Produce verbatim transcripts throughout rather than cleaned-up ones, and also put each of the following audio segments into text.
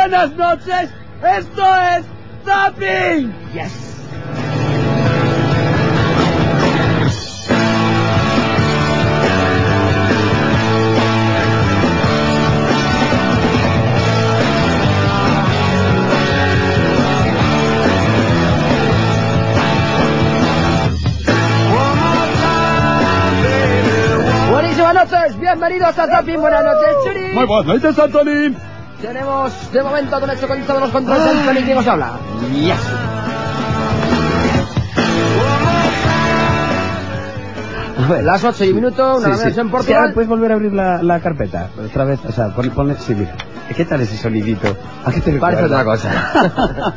buenas noches. Esto es Zapping. Yes. Buenísimas noches, bienvenidos a Zapping. Buenas noches, Churi. Muy buenas noches, Anthony. Tenemos de momento a Don Hecho con todos los controles. Anthony, ¿quién os habla? Yes. Las ocho y un minuto, una sí, vez sí. en Sí, Portugal. ahora puedes volver a abrir la, la carpeta otra vez, o sea, pon, ponle, sí, mira. ¿Qué tal ese sonidito? ¿A qué te Parece recuerda? otra cosa.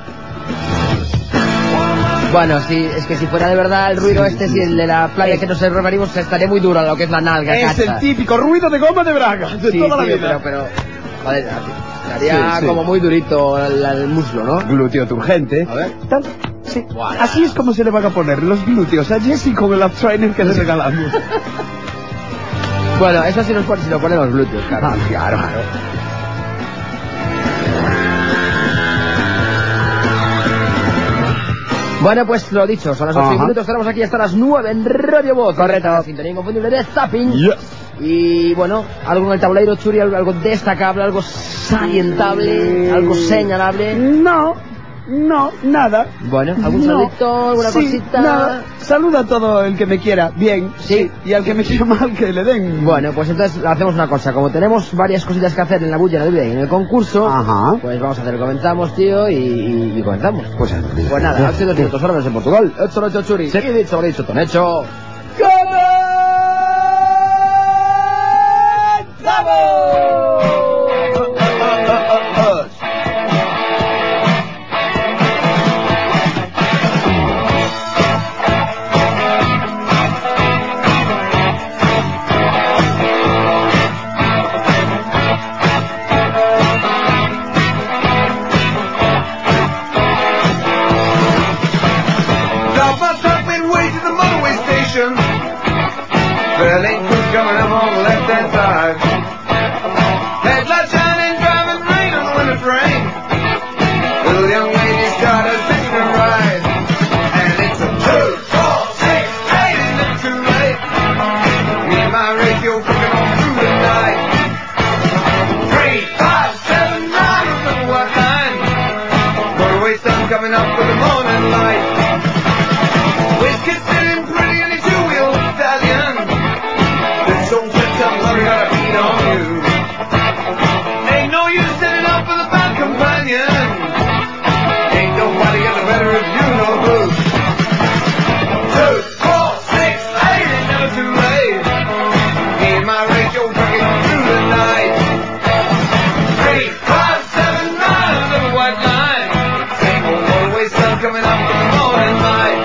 Bueno, sí, es que si fuera de verdad el ruido Sí, este, sí, si el sí. de la playa que nos referimos, estaría muy duro lo que es la nalga, Es cacha. el típico ruido de goma de braga de Sí, toda la tío, vida. pero, pero, joder, estaría Sí, sí. como muy durito el, el muslo, ¿no? Glúteo turgente. A ver. Tal, sí. Guau. Así es como se le van a poner los glúteos a Jesse con el up trainer que le regalamos. Bueno, eso sí nos pone, si lo ponen los glúteos, claro. Ah, claro, claro. Bueno, pues lo dicho, son las ocho Ajá. minutos, estaremos aquí hasta las nueve en Radio Voz. Correcto. La sintonía inconfundible de Zapping. Yes. Y bueno, algo en el tablero, Churi, algo, algo destacable, algo salientable, algo señalable. No, no, nada. Bueno, algún No. saludito, alguna Sí, cosita. nada. Saluda a todo el que me quiera, bien. Sí. Y al que me quiera mal, que le den. Bueno, pues entonces hacemos una cosa. Como tenemos varias cositas que hacer en la bulla, en la vida y en el concurso, Ajá. pues vamos a hacer, comenzamos, tío, y, y, y comenzamos. Pues, Pues nada, ocho y dos minutos, ahora en Portugal. Hecho, lo hecho, Churi. Sí. Y dicho, lo dicho, ton hecho. Drop my top midway to the motorway station. Fairlane crew coming up on the left-hand side. Headlights shining, driving rain on the winter train. Little young lady started hitching a ride. And it's a two, four, six, eight, it's never too late. Me and my radio cooking on through the night. Three, five, seven, nine, remember what line? Motorway sun coming up with the morning light. Whiskey sitting pretty in a two-wheel stallion. This old system, we gotta beat on you. Ain't no use setting up with a bad companion. Ain't nobody got the better of you, no who. Two, four, six, eight, it's never too late. Me and my radio trucking on through the night. Three, five, seven, nine, another white line. Same old motorway sun coming up with the morning light.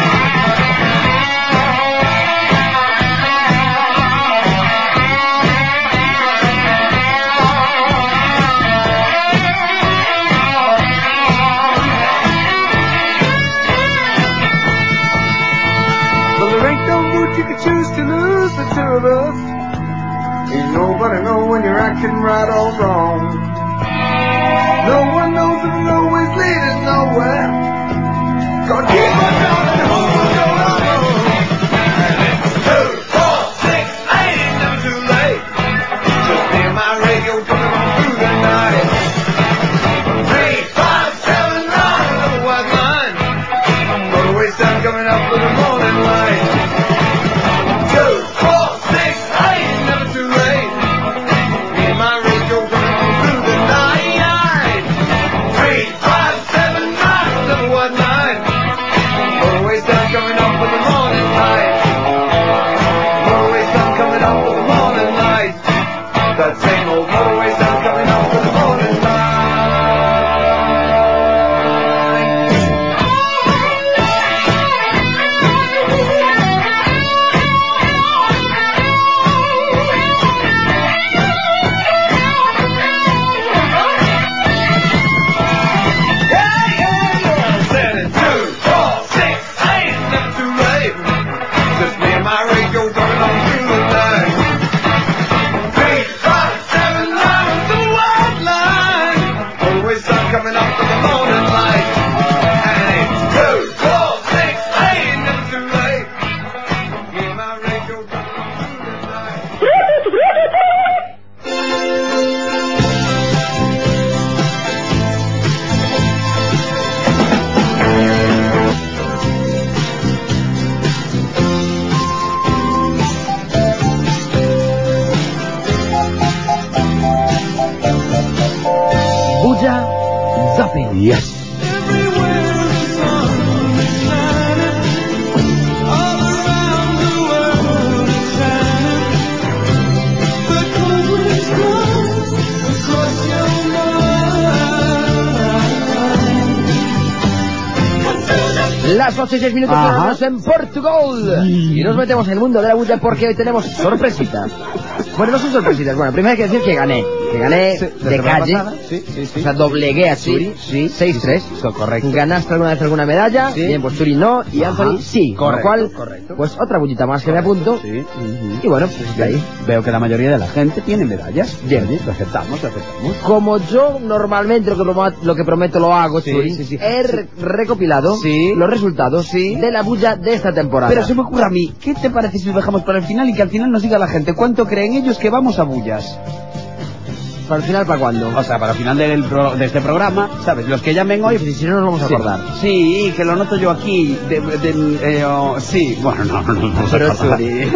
Well, there ain't no mood you can choose to lose the two of us. Ain't nobody know when you're acting right or wrong. No one knows if the roadway's leading nowhere. Gonna keep on driving and hope we'll go along. And it's two, four, six, eight, it's never too late. Just me and my radio coming on through the night. Three, five, seven, nine, another white line. Motorway sun coming up with the morning light. Two, four, six, eight, it's never too late. Me and my radio coming on through the night. Three, five, seven, nine, another white line. Motorway sun coming up with the morning light. Motorway sun coming up with the morning light. That same old motorway sun coming up with the morning light. Yes. Las ocho y seis minutos quedamos en Portugal. Y nos metemos en el mundo de la bulla porque hoy tenemos sorpresitas. Bueno, no son sorpresitas. Bueno, primero hay que decir que gané. Que gané sí, de calle. Sí, sí, sí. O sea, doblegué a Churi. Sí, seis tres. Sí, correcto. ¿Ganaste alguna vez alguna medalla? Sí. Bien, pues Churi no. Y Ajá. Anthony sí. Con lo cual, correcto. Pues otra bullita más que me apunto. Sí. Uh-huh. Y bueno, pues de ahí. Veo que la mayoría de la gente tiene medallas. Bien, bien. Lo aceptamos, lo aceptamos. Como yo normalmente lo que, prometo, lo que prometo lo hago, sí, Churi, sí, sí. he re- recopilado sí. los resultados sí. de la bulla de esta temporada. Pero se me ocurre a mí, ¿qué te parece si lo dejamos para el final y que al final nos diga la gente cuánto creen ellos que vamos a bullas? ¿Para el final para cuándo? O sea, para el final del pro, de este programa, ¿sabes? Los que llamen hoy... Si, si no nos vamos a sí. acordar. Sí, que lo noto yo aquí. De, de, de, eh, oh, sí, bueno, no, no, no. no Pero es Churi.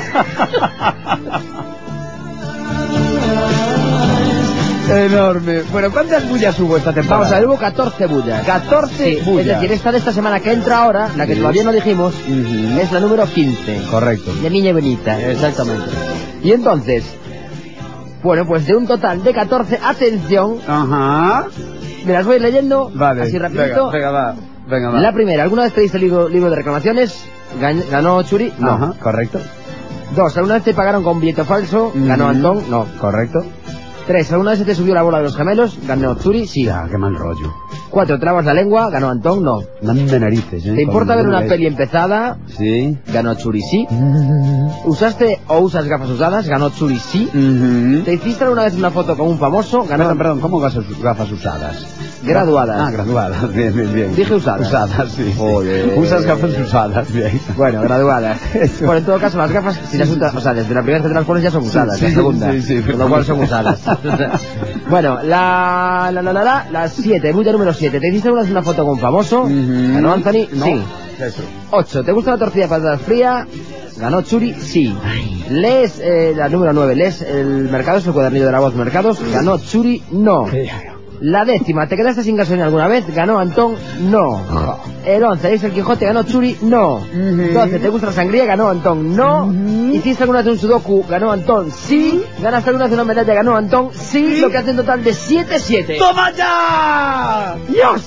Enorme. Bueno, ¿cuántas bullas hubo esta temporada? Vamos a ver, hubo catorce bullas. catorce sí, bullas. Es decir, esta de esta semana que entra ahora, la que sí. todavía no dijimos, uh-huh. es la número quince. Correcto. De Niña Benita. Exactamente. Y entonces, bueno, pues de un total de catorce, atención. Ajá. Me las voy leyendo vale. así rapidito. Venga, venga, va. Venga, va. La primera, ¿alguna vez pediste el libro, libro de reclamaciones? ¿Ganó Churi? No. Ajá, correcto. Dos, ¿alguna vez te pagaron con billete falso? Mm-hmm. ¿Ganó Antón? No. Correcto. Tres, ¿alguna vez se te subió la bola de los gemelos? ¿Ganó Churi? Sí. Ah, qué mal rollo. Cuatro, ¿trabas la lengua? ¿Ganó Antón? No. Dame narices, ¿eh? ¿Te importa ver una es... peli empezada? Sí. ¿Ganó Churi? Sí. ¿Usaste o usas gafas usadas? ¿Ganó Churi? Sí. Uh-huh. ¿Te hiciste alguna vez una foto con un famoso? ¿Ganó? Perdón, perdón, ¿cómo gafas, gafas usadas? Graduadas. Ah, graduadas, bien, bien, bien. Dije usadas. Usadas, sí. Joder. Usas gafas usadas, bien. Bueno, graduadas. Bueno, en todo caso, las gafas, si las usas, o sea, desde la primera vez que te las pones ya son usadas, sí, la segunda. Sí, sí, por lo cual son usadas. Bueno, la, la, la, la, la, las siete, bulla número siete. ¿Te hiciste alguna vez una foto con un famoso? Uh-huh. ¿Ganó Anthony? No. Sí. Eso. Ocho, ¿te gusta la tortilla de patatas fría? ¿Ganó Churi? Sí. Ay. ¿Lees, eh, la número nueve, lees el Mercados, el cuadernillo de la voz Mercados? ¿Ganó Churi? No. La décima, ¿te quedaste sin gasolina alguna vez? ¿Ganó Antón? No. El once, ¿lees el Quijote? ¿Ganó Churi? No. Uh-huh. doce, ¿te gusta la sangría? ¿Ganó Antón? No. Uh-huh. ¿Hiciste alguna vez un sudoku? ¿Ganó Antón? Sí. ¿Ganaste alguna vez una medalla? ¿Ganó Antón? Sí. ¿Sí? Lo que hace un total de siete siete. ¡Toma ya! ¡Dios!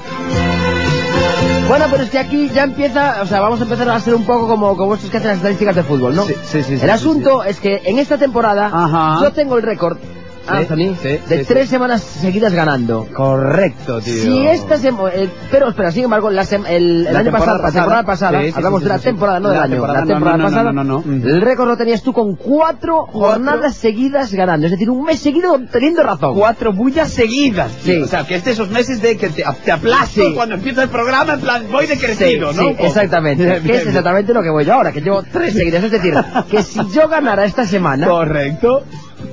Bueno, pero es que aquí ya empieza, o sea, vamos a empezar a ser un poco como, como estos que hacen las estadísticas de fútbol, ¿no? Sí, sí, sí. El sí, asunto sí, sí. es que en esta temporada Ajá. yo tengo el récord, sí, Anthony, sí, de sí, tres sí. semanas seguidas ganando. Correcto, tío. Si esta semana, eh, pero espera, sin embargo, la sem el, el la año pasado, la temporada pasada, sí, sí, hablamos sí, de la sí, temporada, sí. no del la año, temporada, la temporada no, no, pasada, no, no, no, no. el récord lo tenías tú con cuatro, cuatro jornadas seguidas ganando, es decir, un mes seguido teniendo razón. Cuatro bullas seguidas, tío. Sí. O sea, que es de esos meses de que te, te aplasto sí. cuando empieza el programa, en plan, voy de crecido, sí, ¿no? Sí, exactamente. Bien, que bien, es exactamente lo que voy yo ahora, que llevo tres seguidas. Es decir, que si yo ganara esta semana... Correcto.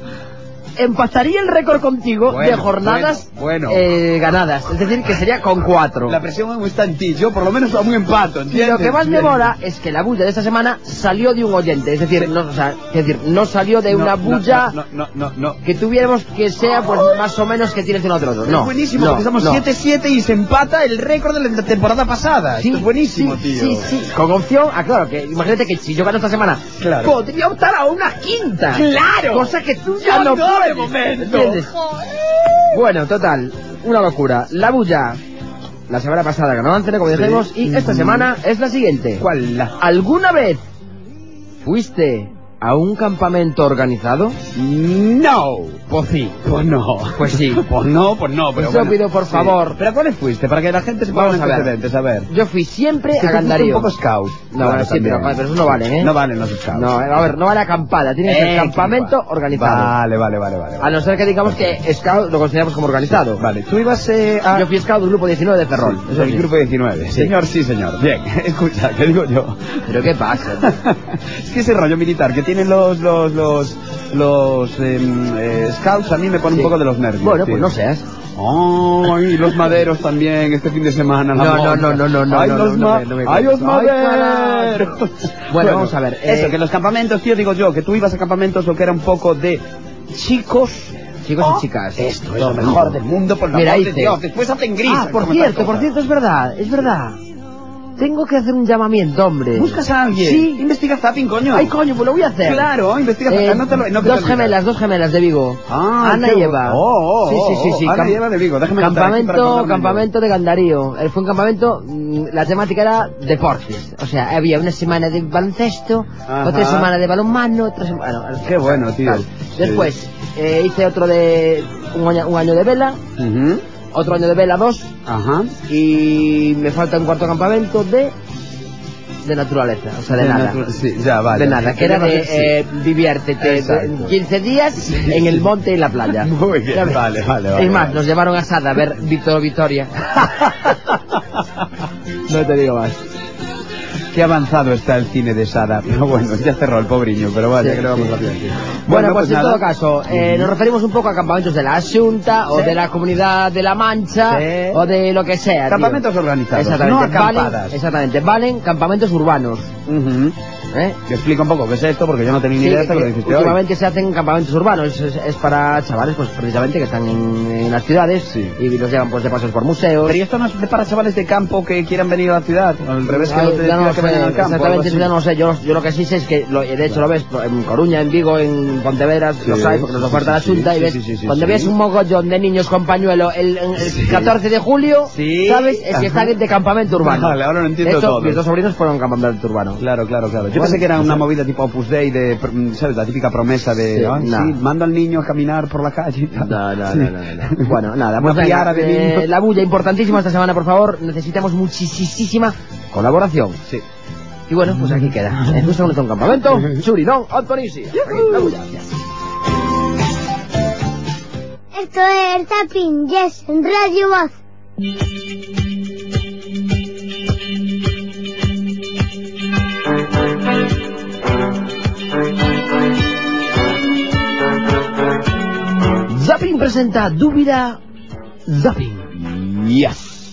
Empataría el récord contigo bueno, de jornadas bueno, bueno. Eh, ganadas. Es decir, que sería con cuatro. La presión está en ti. Yo por lo menos muy empato, ¿entiendes? Y lo que más Bien. me mola es que la bulla de esta semana salió de un oyente. Es decir, sí. no, o sea, es decir, no salió de no, una bulla no, no, no, no, no. que tuviéramos que sea pues más o menos que tienes de nosotros. No, es buenísimo, no, porque estamos no. siete siete y se empata el récord de la temporada pasada. Sí, Esto es buenísimo, sí, tío. Sí, sí, con opción, ah, claro, que imagínate que si yo gano esta semana, claro. podría optar a una quinta. ¡Claro! Cosa que tú ya yo no, no puedes. de momento. ¿Entiendes? Bueno, total, una locura. La bulla, la semana pasada ganó Anthony, como dijimos, sí. y esta semana es la siguiente. ¿Cuál? La... ¿Alguna vez fuiste a un campamento organizado? No. Pues sí. Pues no. Pues sí. Pues no, pues no. Pero pues bueno, yo pido, por sí. favor. ¿Pero a cuáles fuiste? Para que la gente se ponga en antecedentes, a ver. Yo fui siempre es que a Gandarío. un poco scout. No, claro, bueno, sí, pero, pero eso no vale, ¿eh? No valen los scouts. No, a ver, no vale acampada, tiene que ser eh, campamento organizado. Vale, vale, vale, vale. A no ser que digamos que scout lo consideramos como organizado. Vale, tú ibas eh, a... Yo fui scout del grupo diecinueve de Ferrol. Sí, eso es el grupo diecinueve. Sí. Señor, sí, señor. Bien, escucha, ¿qué digo yo? ¿Pero qué pasa? Es que ese rollo militar que tienen los los los los eh, eh, scouts a mí me pone sí. un poco de los nervios. Bueno, tío. pues no seas. Ay, los maderos también este fin de semana. No, no, no, no, no, no. Ay, los, no, ma no, no me ay, los maderos. Bueno, bueno, vamos a ver. Eso, eh... que los campamentos, tío, digo yo, que tú ibas a campamentos lo que era un poco de chicos chicos Oh, y chicas. Esto es lo mejor del mundo, por la Mira, amor de dice- Dios. Después hacen gris. Ah, por cierto, por cierto, es verdad, es verdad. Tengo que hacer un llamamiento, hombre. ¿Buscas a alguien? Sí. Investiga Zapping, coño. Ay, coño, pues lo voy a hacer. Claro, investiga Eh, Zapping. Anótalo, no, que te dos olvides. gemelas, dos gemelas de Vigo. Ah, Ana qué y bu- Eva. Oh, oh, sí, sí, sí, sí. oh, Ana Cam- y Eva de Vigo. Déjame anotar aquí para Campamento, acordarme campamento de Gandarío. Eh, Fue un campamento, mm, la temática era deportes. O sea, había una semana de baloncesto, Ajá. otra semana de balonmano, otra semana... Bueno, Qué bueno, tío. tal. Sí. Después, eh, hice otro de un año, un año de vela, yo. Ujú. otro año de vela dos, Ajá. y me falta un cuarto campamento de... de naturaleza, o sea, de, nada. natu- Sí, ya, vale. De nada, que era de Sí. eh, diviértete Exacto. quince días en el monte y en la playa. Muy bien, ¿Sabes? vale, vale, vale. Es más, vale. nos llevaron a Sada a ver Víctor Vitoria. No te digo más. Qué avanzado está el cine de Sada. Pero bueno, ya cerró el pobriño, pero vaya, Sí, que le vamos sí. a hacer aquí. Bueno, pues, en nada. todo caso, eh, nos referimos un poco a campamentos de la Asunta o Sí. de la Comunidad de la Mancha Sí. o de lo que sea. tío. Campamentos organizados, Exactamente, no acampadas. Valen, exactamente, valen campamentos urbanos. Ujú. ¿eh? Que explica un poco qué es esto, porque yo no tenía ni Sí, idea hasta que que lo dijiste hoy. últimamente se hacen campamentos urbanos, es, es para chavales pues precisamente que están en, en las ciudades Sí. y los llevan pues de pasos por museos. Pero ¿y esto no es de para chavales de campo que quieran venir a la ciudad? O al revés, que Ay, los de ya no ciudad lo que sé, vengan al campo. algo exactamente, así. eso ya no lo sé. Yo, yo lo que sí sé es que, lo, de hecho, lo ves en Coruña, en Vigo, en Pontevedra, Sí, los hay porque nos sí, oferta la sí, Junta sí, y ves, sí, sí, sí, cuando sí. ves un mogollón de niños con pañuelo el, el, el Sí. catorce de julio, Sí. ¿sabes? Es que Ajá. están de campamento urbano. Vale, ahora lo entiendo de hecho, todo. mis dos sobrinos fueron a un campamento urbano. Claro, claro, claro. Yo Bueno, pensé que era o una sea- movida tipo Opus Dei de, ¿sabes? La típica promesa de, Sí, "Ay, no. sí, mando al niño a caminar por la calle y tal". No, no, Sí. no, no, no. Bueno, nada, Una pues venga, piara de eh, niños. la bulla importantísima esta semana, por favor. Necesitamos muchísima colaboración. Sí. Y bueno, pues aquí queda. Justo con un campamento. Churi, no, Antonisi. La bulla. Esto es Zapping Yes en Radio Voz. Zapping presenta Dúvida Zapping. Yes.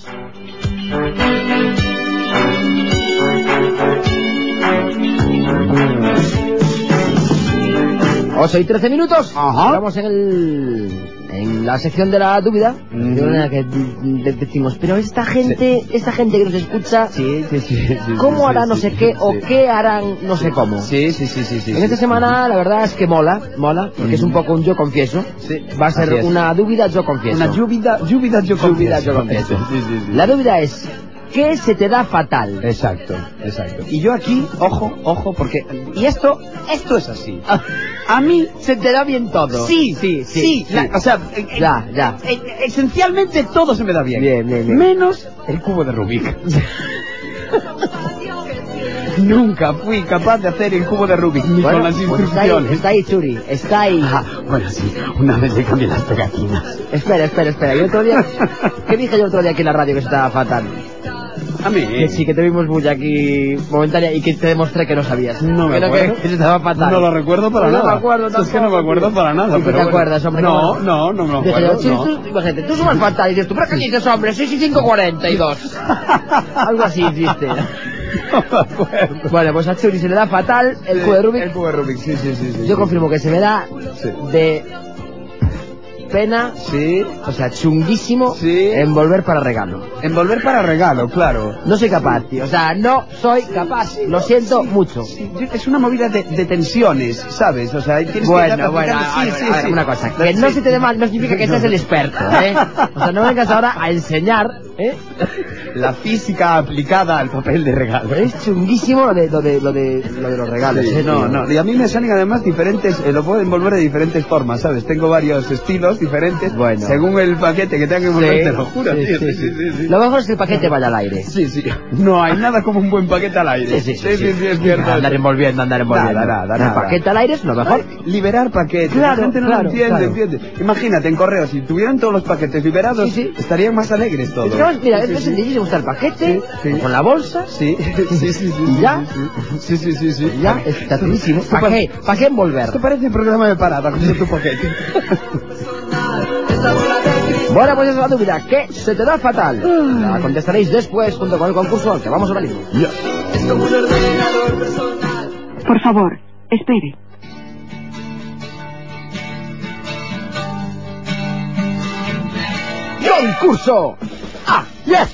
ocho y trece minutos. Ajá. Estamos en el... en la sección de la dúvida. Ujú. De manera que de- decimos, pero esta gente, esta gente que nos escucha, Sí, sí, sí. sí, ¿cómo sí, hará sí, no sí, sé sí, qué sí. o qué harán no sé cómo? Sí, sí, sí, sí, sí. En esta sí. semana la verdad es que mola, mola, porque es un poco un yo confieso. Sí, Va a ser así es. una dúvida yo confieso. Una lluvia, lluvia yo Dúvida confieso. yo confieso. Sí, sí, sí. La dúvida es, ¿qué se te da fatal? Exacto, exacto. Y yo aquí, ojo, ojo, porque... Y esto, esto es así. A mí... Se te da bien todo. Sí, sí, sí, sí. la- o sea, eh, eh, Ya, ya. eh, esencialmente todo se me da bien. Bien, bien, bien. Menos el cubo de Rubik. Nunca fui capaz de hacer el cubo de Rubik, ni Bueno, con las pues está ahí, instrucciones. está ahí, Churi, está ahí. Ah, bueno, sí, una vez le cambié las pegatinas. Espera, espera, espera. Yo otro día... ¿Qué dije yo otro día aquí en la radio que se estaba fatal? A mí, Que sí, que te vimos bulla aquí momentánea y que te demostré que no sabías. No me Pero acuerdo. Que, que se estaba fatal. No lo recuerdo para No nada. me acuerdo Es que no me tampoco, acuerdo tío. para nada. ¿Y qué pero te bueno. acuerdas, hombre? No, ¿Cómo? no, no me Dije yo, acuerdo. Churi, no. tú, imagínate, tú sumas fatal y dices tú, ¿pero qué dices, hombre? seis y cinco, cuarenta y dos. Algo así hiciste. No me acuerdo. Bueno, pues a Churi se le da fatal el Sí, cubo de Rubik. El cubo de Rubik, sí, sí, sí. sí Yo sí. confirmo que se me da Sí. de pena, Sí. o sea, chunguísimo, Sí. envolver para regalo. Envolver para regalo, claro. No soy capaz, tío. O sea, no soy capaz. Lo siento mucho. Sí, yo- es una movida de, de tensiones, ¿sabes? O sea, tienes que Bueno, ir bueno, aplicando- a, sí, a- sí, a ver, sí. una cosa, que Sí. no se te dé mal no significa que seas el experto, ¿eh? O sea, no vengas ahora a enseñar, ¿eh? La física aplicada al papel de regalo. Es chunguísimo lo de, lo de, lo de, lo de los regalos, Sí, ¿eh? no, no. Y a mí me salen además diferentes, eh, lo puedo envolver de diferentes formas, ¿sabes? Tengo varios estilos diferentes, Bueno. según el paquete que tenga que envolver, te lo juro, sí, tío. sí, sí, sí. Lo mejor es que el paquete vaya al aire. Sí, sí. No hay nada como un buen paquete al aire. Sí, sí, sí, sí, sí, es cierto. Andar envolviendo, andar envolviendo. Nada, nada, El nada. paquete al aire es lo mejor. Liberar paquetes. Claro, La gente no claro, lo entiende, claro. entiende. Imagínate, en correo, si tuvieran todos los paquetes liberados, Sí, sí. estarían más alegres todos. Es que además, mira, Sí, es sí, sencillísimo buscar el paquete, Sí, sí. con la bolsa, Sí, sí, sí, sí. ¿Y ya? Sí, sí, sí, sí. y ya, está chulísimo. Esto ¿Para pa- qué? ¿Para qué envolver? Esto parece programa de parada con tu paquete. Bueno, pues esa es la dúvida. ¿Qué se te da fatal? La contestaréis después junto con el concurso al que vamos ahora mismo. Por favor, espere. concurso. ¡Ah, yes!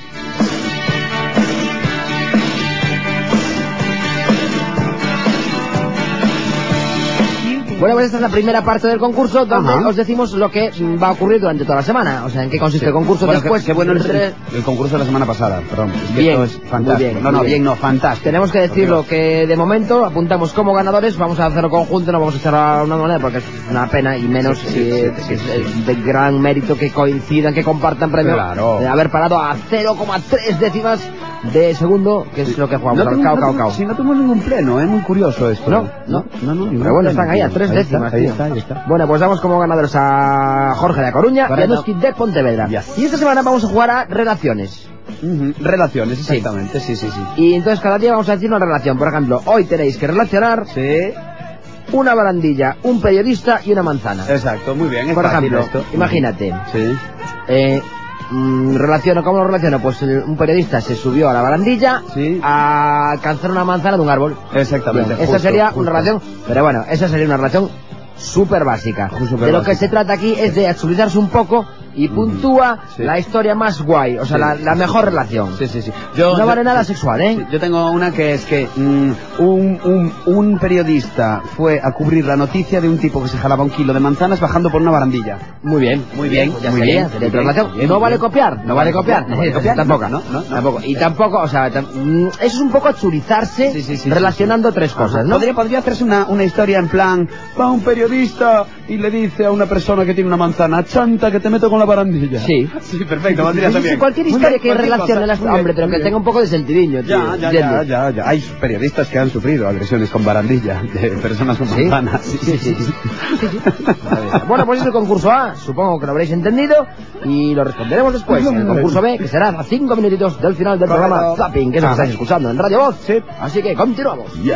Bueno, pues esta es la primera parte del concurso donde Ajá. os decimos lo que va a ocurrir durante toda la semana. O sea, en qué consiste sí. el concurso bueno, después. Qué, qué bueno el, el concurso de la semana pasada, perdón. Es que bien, esto es fantástico. Bien, no, no, bien. bien, no, fantástico. Tenemos que decirlo que de momento apuntamos como ganadores, vamos a hacerlo conjunto, no vamos a echar a una moneda porque es una pena y menos sí, sí, eh, sí, sí, sí, es sí. de gran mérito que coincidan, que compartan premio. Claro. De haber parado a cero coma tres décimas de segundo, que es sí. lo que jugamos. No al tengo, cao, no, cao, cao. Si no tenemos ningún pleno, es muy curioso esto. No, no, no, no. Pero bueno, están ahí a tres ahí décimas, está, ahí tío. está, ahí está. Bueno, pues damos como ganadores a Jorge de Coruña y a Nuski de Pontevedra. Yes. Y esta semana vamos a jugar a relaciones. Uh-huh. Relaciones, exactamente, sí. sí, sí, sí. Y entonces cada día vamos a decir una relación. Por ejemplo, hoy tenéis que relacionar sí. una barandilla, un periodista y una manzana. Exacto, muy bien. Es Por ejemplo, esto. imagínate. Sí. Eh, mm, relaciono, ¿cómo lo relaciono? Pues el, un periodista se subió a la barandilla sí. a alcanzar una manzana de un árbol. Exactamente. Bien, justo, esa sería justo. una relación, pero bueno, esa sería una relación súper básica. Super de lo básica. que se trata aquí es de actualizarse un poco y puntúa sí. la historia más guay, o sea, sí, la, la sí, mejor sí. relación. Sí, sí, sí. Yo, no yo, vale nada sí, sexual, ¿eh? Sí, yo tengo una que es que mm, un, un, un periodista fue a cubrir la noticia de un tipo que se jalaba un kilo de manzanas bajando por una barandilla. Muy bien, muy bien, ya muy sería, bien, sería muy otra relación. bien, bien, no bien. vale copiar, no vale copiar, no vale copiar, tampoco, no, no, no, tampoco. Y tampoco, o sea, tam mm, eso es un poco churizarse sí, sí, sí, relacionando sí, sí. tres cosas, ¿no? Podría, podría hacerse una, una historia en plan, va un periodista y le dice a una persona que tiene una manzana, chanta que te meto con la barandilla. Sí. Sí, perfecto, valdría sí, también. Sí, cualquier historia bien, que cualquier relacione las... cosa, Hombre, pero que bien. tenga un poco de sentidiño, tío. Ya, ya, ya, ya, ya. Hay periodistas que han sufrido agresiones con barandilla de personas con ¿Sí? manzanas. Sí, sí, sí. sí, sí, sí. Bueno, pues es el concurso A, supongo que lo habréis entendido y lo responderemos después. En el concurso B, que será a cinco minutitos del final del Correcto. programa Zapping, que es lo que estáis escuchando en Radio Voz. Sí. Así que continuamos. Yes.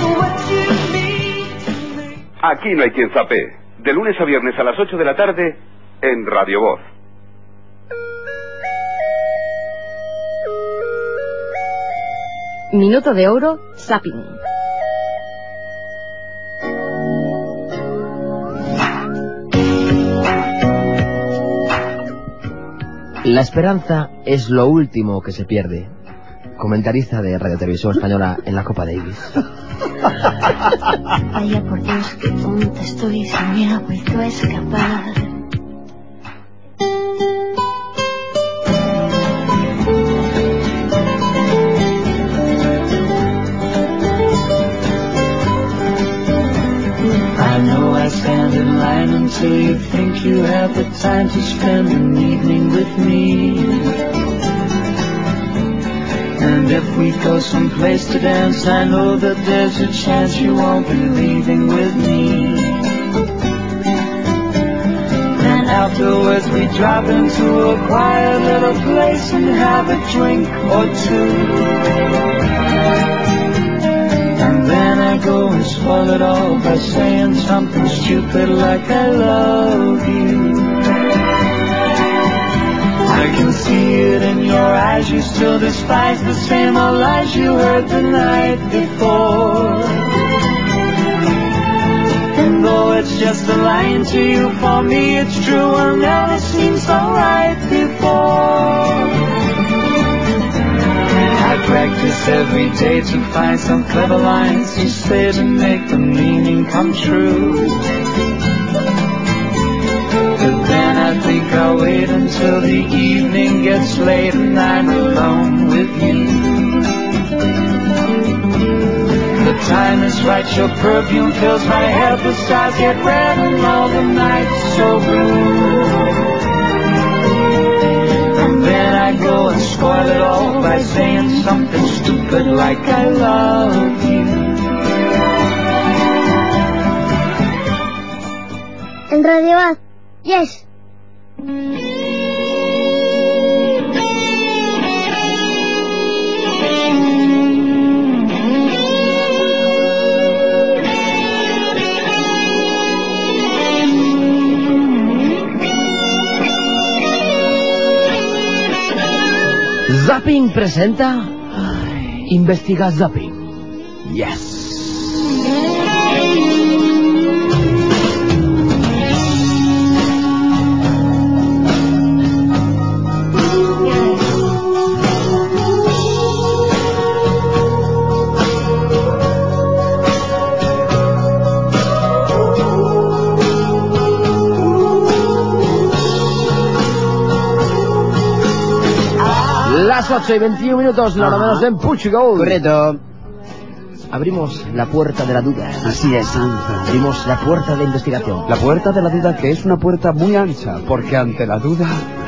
Aquí no hay quien zape. De lunes a viernes a las ocho de la tarde en Radio Voz. Minuto de oro, Zapping. La esperanza es lo último que se pierde. Comentarista de Radio Televisión Española en la Copa Davis. Vaya por Dios, qué tonta estoy, se me ha vuelto a escapar. I know I stand in line until you think you have the time to spend an evening with me. And if we go someplace to dance, I know that there's a chance you won't be leaving with me. And afterwards we drop into a quiet little place and have a drink or two. And then I go and spoil it all by saying something stupid like I love you. I can see it in your eyes, you still despise the same old lies you heard the night before. And though it's just a line to you, for me it's true, and never seemed so right before. I practice every day to find some clever lines to say to make the meaning come true. But then I think I'll wait until the evening gets late and I'm alone with you. The time is right, your perfume fills my head, the stars get red and all the nights so blue. And then I go and spoil it all by saying something stupid like I love you. En Radio Voz, yes. Zapping presenta Investiga Zapping. Yes. Las ocho y veintiuno minutos, lo menos en Portugal. Correcto. Abrimos la puerta de la duda. Así es, Anthony. Abrimos la puerta de la investigación. La puerta de la duda, que es una puerta muy ancha, porque ante la duda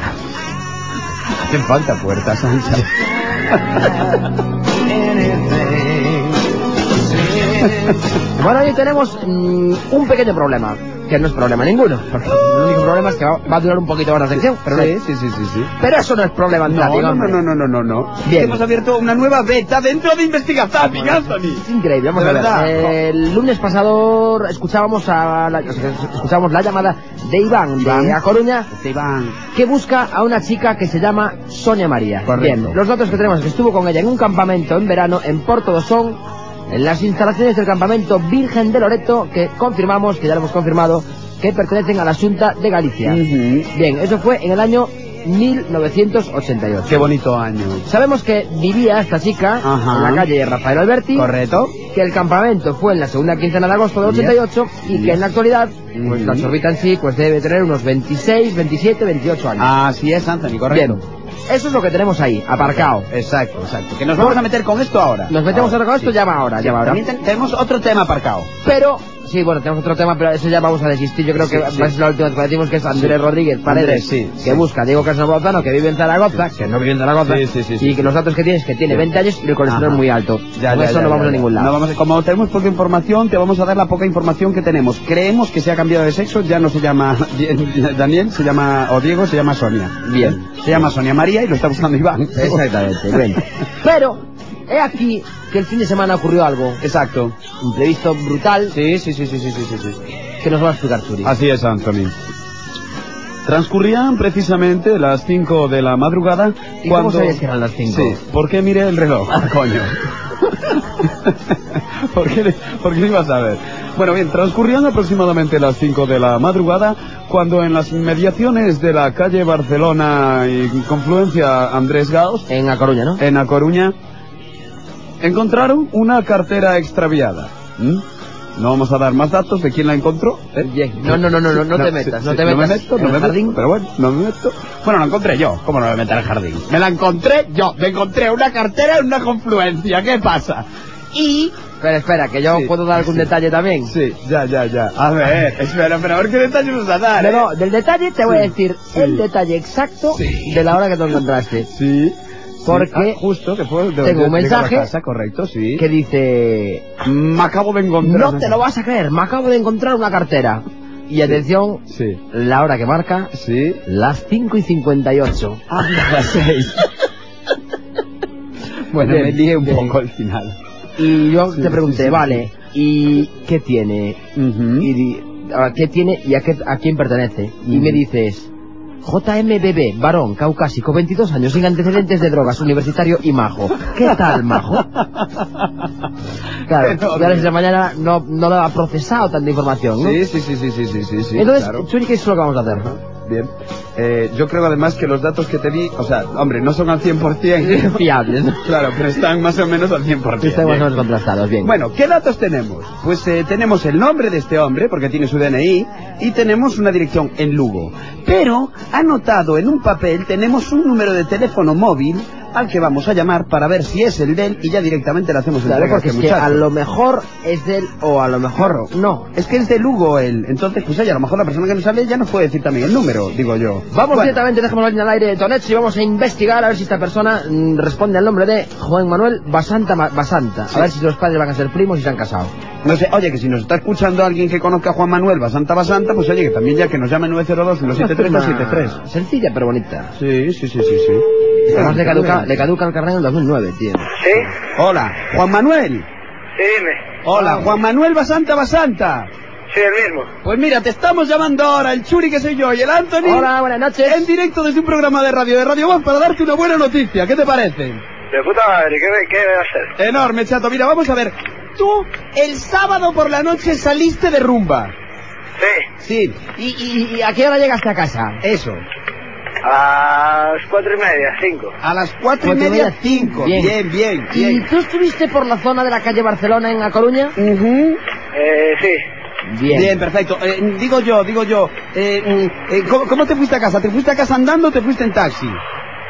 hacen falta puertas anchas. Bueno, hoy tenemos mmm, un pequeño problema, que no es problema ninguno, porque el único problema es que va, va a durar un poquito más la sección, pero sí, no, sí, sí, sí, sí. Pero eso no es problema, No, Anthony, no, no, hombre. no, no, no, no, no. Bien. Hemos abierto una nueva beta dentro de investigación, Anthony. Es increíble, vamos De a ver. verdad. Eh, el lunes pasado escuchábamos a la, o sea, escuchábamos la llamada de Iván, Iván. de A Coruña, Este Iván. que busca a una chica que se llama Sonia María. Correcto. Bien, los datos que tenemos es que estuvo con ella en un campamento en verano en Porto do Son, en las instalaciones del campamento Virgen de Loreto, que confirmamos, que ya lo hemos confirmado, que pertenecen a la Xunta de Galicia. Uh-huh. Bien, eso fue en el año mil novecientos ochenta y ocho. Qué bonito año. Sabemos que vivía esta chica Ajá. en la calle Rafael Alberti. Correcto. Que el campamento fue en la segunda quincena de agosto del ochenta y ocho y Yes. que en la actualidad, pues Ujú. la sorbita en sí, pues debe tener unos veintiséis, veintisiete, veintiocho años. Así es, Anthony, correcto. Bien, eso es lo que tenemos ahí, aparcado. Exacto, exacto. Que nos vamos a meter con esto ahora. Nos metemos ahora con esto, sí. llama ahora, Sí, llama ahora. También ten- tenemos otro tema aparcado. Pero, sí, bueno, tenemos otro tema, pero eso ya vamos a desistir. Yo creo Sí, que sí. va a ser la última vez que decimos, que es Andrés Sí. Rodríguez Paredes, Andrés, sí, que sí. busca a Diego Casanova, que vive en Zaragoza, que no vive en Zaragoza, Sí, sí, sí, y sí. que los datos que tiene es que tiene Sí. veinte años y el colesterol Ajá. muy alto. Ya, Con ya, eso ya, no vamos ya, a ya. ningún lado. No vamos a- como tenemos poca información, te vamos a dar la poca información que tenemos. Creemos que se ha cambiado de sexo, ya no se llama Daniel, se llama, o Diego, se llama Sonia. Bien. Se llama Sonia María y lo está buscando Iván. Exactamente, bien. Pero, he aquí que el fin de semana ocurrió algo Exacto. imprevisto, brutal, Sí, sí, sí, sí, sí, sí, sí, sí. que nos va a explicar Churi. Así es, Anthony. Transcurrían precisamente las cinco de la madrugada ¿Y cuando... cómo sabías que eran las cinco? Sí, porque miré el reloj, coño. ¿Por qué, le- ¿Por qué le ibas a ver? Bueno, bien, transcurrían aproximadamente las cinco de la madrugada cuando en las inmediaciones de la calle Barcelona y confluencia Andrés Gaos, En A Coruña, ¿no? en A Coruña, encontraron una cartera extraviada. ¿Mm? No vamos a dar más datos de quién la encontró. ¿eh? Bien. No, no, no, no, no, no te metas, sí, no sí, te No me metas meto, en no el me jardín. meto, pero bueno, no me meto. Bueno, la encontré yo. ¿Cómo no me voy a meter al jardín? Me la encontré yo. Me encontré una cartera en una confluencia. ¿Qué pasa? Y... Espera, espera, que yo Sí, puedo dar algún sí. detalle también. Sí, ya, ya, ya. A ver, espera, pero a ver qué detalles nos va a dar, ¿eh? No, no, del detalle te voy a Sí, decir sí. el detalle exacto Sí. de la hora que te encontraste. Sí. Porque Sí, ah, justo, que fue... de- tengo de- un de mensaje casa, correcto, sí. Que dice... Me acabo de encontrar... No te lo vas a creer, me acabo de encontrar una cartera. Y atención, Sí. la hora que marca, Sí. las cinco y cincuenta y ocho. Ah, las seis. Bueno, Bien, me lié un bien. poco al final. Y yo Sí, te pregunté, sí, sí, vale, ¿y qué tiene? Ujú. Y di- a ¿qué tiene y a, qué, a quién pertenece? Y Ujú. me dices, J M B B, varón, caucásico, veintidós años, sin antecedentes de drogas, universitario y majo. ¿Qué tal, majo? Claro, Enorme. ya a las de la mañana no, no lo ha procesado tanta información, ¿no? Sí, sí, sí, sí, sí, sí, sí, sí. Entonces, claro. Churi, ¿qué es lo que vamos a hacer? Bien. Eh, yo creo además que los datos que te di, o sea, hombre, no son al cien por ciento. Fiables, ¿no? Claro, pero están más o menos al cien por ciento. Están más o menos Bien. contrastados, bien. Bueno, ¿qué datos tenemos? Pues eh, tenemos el nombre de este hombre, porque tiene su D N I, y tenemos una dirección en Lugo. Pero, anotado en un papel, tenemos un número de teléfono móvil al que vamos a llamar para ver si es el de él y ya directamente le hacemos Claro, entrega a porque este es que muchacho. a lo mejor es de él o a lo mejor no. Es que es de Lugo él, entonces pues oye, a lo mejor la persona que nos sale ya nos puede decir también el número, digo yo. Vamos Bueno, directamente, dejemos la línea al aire de Tonecho y vamos a investigar a ver si esta persona mm, responde al nombre de Juan Manuel Basanta Ma- Basanta. Sí. A ver si los padres van a ser primos y se han casado. No sé, oye, que si nos está escuchando alguien que conozca a Juan Manuel Basanta Basanta, pues oye, que también ya que nos llame nueve cero dos uno siete tres dos siete tres. Sencilla pero bonita. Sí, sí, sí, sí, sí. Además le caduca, le caduca el carnet en el dos mil nueve, tío. ¿Sí? Hola, Juan Manuel. Sí, dime. Hola, Juan Manuel Basanta Basanta. Sí, el mismo. Pues mira, te estamos llamando ahora, el Churi que soy yo y el Anthony. Hola, buenas noches. En directo desde un programa de radio, de Radio Voz, para darte una buena noticia. ¿Qué te parece? De puta madre, ¿qué, qué va a hacer? Enorme, chato. Mira, vamos a ver. Tú, el sábado por la noche saliste de rumba. Sí, Sí, ¿Y, y, y a qué hora llegaste a casa? eso. a las cuatro y media, cinco. A las cuatro y Cuatro y media, media, cinco. bien. Bien, bien, ¿Y bien. tú estuviste por la zona de la calle Barcelona en A Coruña? Ujú. Eh, sí. Bien. Bien, perfecto. Eh, digo yo, digo yo. Eh, mm, eh, ¿cómo, cómo te fuiste a casa? ¿Te fuiste a casa andando o te fuiste en taxi?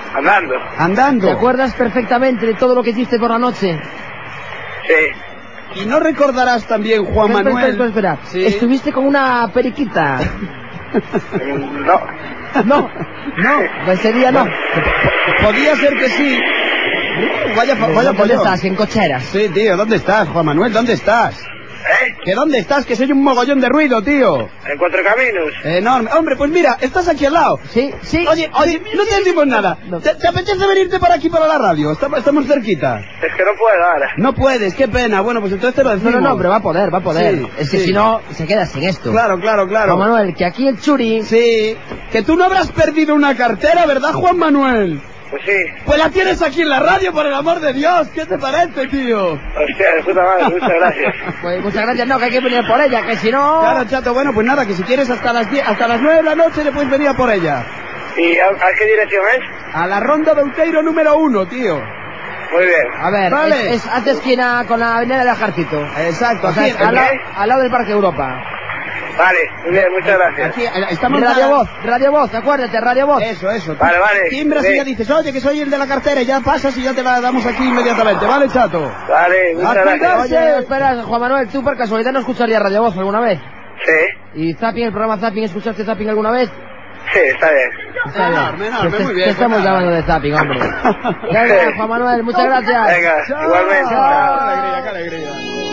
Andando. Andando. ¿Te acuerdas perfectamente de todo lo que hiciste por la noche? Sí. Y no recordarás también, Juan espera, Manuel. Espera, espera, espera. Sí. Estuviste con una periquita. No. No, no, ese día no. Podía ser que sí. Vaya, vaya ¿Dónde follón. estás? ¿En cocheras? Sí, tío, ¿dónde estás, Juan Manuel? ¿Dónde estás? ¿Eh? ¿Que dónde estás? Que soy un mogollón de ruido, tío. En Cuatro Caminos. Enorme. Hombre, pues mira, estás aquí al lado. Sí, sí. Oye, oye, sí, no te sí, decimos sí. nada. No. ¿Te, ¿Te apetece venirte para aquí, para la radio? Estamos, estamos cerquita. Es que no puedo ahora. No puedes, qué pena. Bueno, pues entonces te lo No, decimos. no, no, pero va a poder, va a poder. Sí, es que sí. si no, se queda sin esto. Claro, claro, claro. Juan Manuel, que aquí el Churi... Sí. Que tú no habrás perdido una cartera, ¿verdad, Juan Manuel? Pues sí. Pues la tienes aquí en la radio, por el amor de Dios. ¿Qué te parece, tío? Hostia, de puta madre, muchas gracias. Pues muchas gracias, no, que hay que venir por ella, que si no... Claro, chato, bueno, pues nada, que si quieres hasta las diez, hasta las nueve de la noche le puedes venir a por ella. ¿Y a, a qué dirección es? A la Ronda de Outeiro número uno, tío. Muy bien. A ver, Vale. es, es hace esquina con la avenida del Ejército. Exacto, O sea, aquí, es al, ¿qué? lado, al lado del Parque Europa. Vale, muy bien, muchas gracias. aquí, eh, estamos... Radio Voz, Radio Voz, acuérdate, Radio Voz. Eso, eso. Tú Vale, vale. timbras y Sí. ya dices, oye, que soy el de la cartera, y ya pasas y ya te la damos aquí inmediatamente, ¿vale, chato? Vale, muchas A gracias. cuidarse. Oye, espera, Juan Manuel, ¿tú por casualidad no escucharías Radio Voz alguna vez? Sí, ¿Y Zapping, el programa Zapping, escuchaste Zapping alguna vez? sí, está bien. Está bien. Enorme, enorme, Que te- muy bien, te estamos pues nada. llamando de Zapping, hombre. Venga, Juan Manuel, muchas gracias. Venga, igualmente. Qué alegría, qué alegría.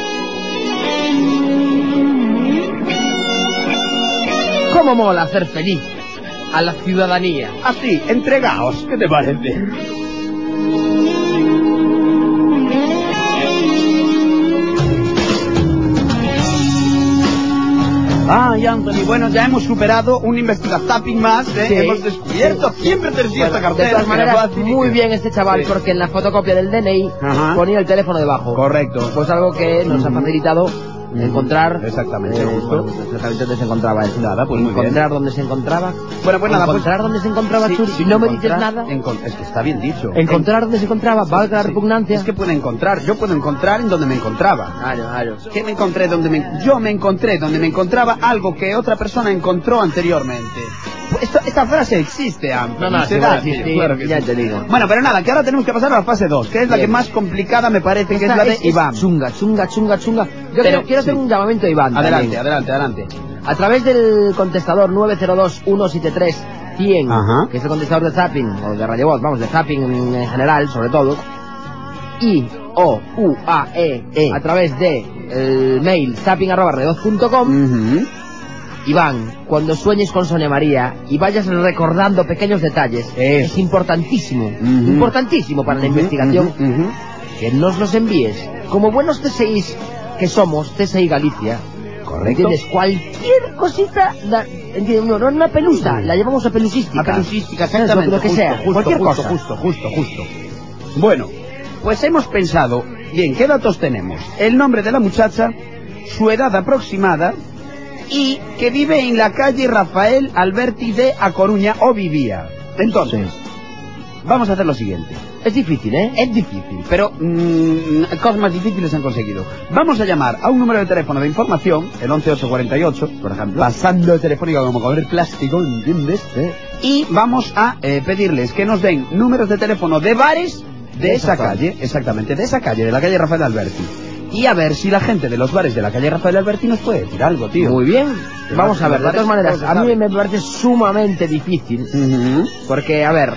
¿Cómo mola hacer feliz a la ciudadanía? Así, entregaos, ¿qué te parece? Ay, Anthony, bueno, ya hemos superado una investigación tapping más, ¿eh? Sí. Hemos descubierto quién pertenecía a esta cartera. De todas que maneras, era fácil y muy que- bien este chaval, Sí. porque en la fotocopia del D N I Ajá. ponía el teléfono debajo. Correcto. Pues algo que nos ha Ujú. facilitado Ujú. encontrar... Exactamente, eh, justo. bueno, exactamente dónde se encontraba eso. Nada, pues muy encontrar bien. dónde se encontraba. Bueno, pues nada, pues... encontrar dónde se encontraba, Sí, Churi. sí, y no me dices encontrar- nada. encon- Es que está bien dicho. Encontrar dónde se encontraba, valga la Sí. repugnancia. Es que puede encontrar, yo puedo encontrar en donde me encontraba. Claro, claro. ¿Qué me encontré donde me... Yo me encontré donde me encontraba algo que otra persona encontró anteriormente. Pues Esta, esta frase existe, Anthony. No, no, se sí, da, va a tío, existir, claro que ya sí. te digo. Bueno, pero nada, que ahora tenemos que pasar a la fase dos, que es la Bien. que más complicada me parece, que es Esta la de Iván. chunga, chunga, chunga, chunga. Yo Pero, quiero, quiero hacer sí. un llamamiento a Iván. Adelante, también. adelante, adelante. A través del contestador nueve cero dos, uno siete tres, cien, Ajá. que es el contestador de Zapping, o de Radio Voz, vamos, de Zapping en, en general, sobre todo, I O U A E, E. a través de el mail zapping arroba radio voz punto com. Ujú. Iván, cuando sueñes con Sonia María y vayas recordando pequeños detalles, Eso. es importantísimo, Ujú. importantísimo para la Ujú, investigación, ujú, ujú. que nos los envíes. Como buenos T S Is que somos, T S I Galicia, Correcto. ¿entiendes? Cualquier cosita, la, ¿entiendes? No, no una pelusa, la llevamos a pelusística. A pelusística, ¿Sabes? exactamente. Lo que justo, sea, justo, cualquier justo, cosa. Justo, justo, justo. Bueno, pues hemos pensado, bien, ¿qué datos tenemos? El nombre de la muchacha, su edad aproximada y que vive en la calle Rafael Alberti de A Coruña, o vivía. Entonces, vamos a hacer lo siguiente. Es difícil, ¿eh? Es difícil, pero mmm, cosas más difíciles se han conseguido. Vamos a llamar a un número de teléfono de información, el once ocho cuarenta y ocho, por ejemplo, pasando el telefónico como con el plástico, ¿entiendes? ¿Eh? Y vamos a eh, pedirles que nos den números de teléfono de bares de, De esa esa calle, exactamente, de esa calle, de la calle Rafael Alberti. Y a ver si la gente de los bares de la calle Rafael Alberti nos puede decir algo, tío. Muy bien. Que Vamos los a ver, de bares todas maneras, todos a mí saben. me parece sumamente difícil, Ujú. porque, a ver,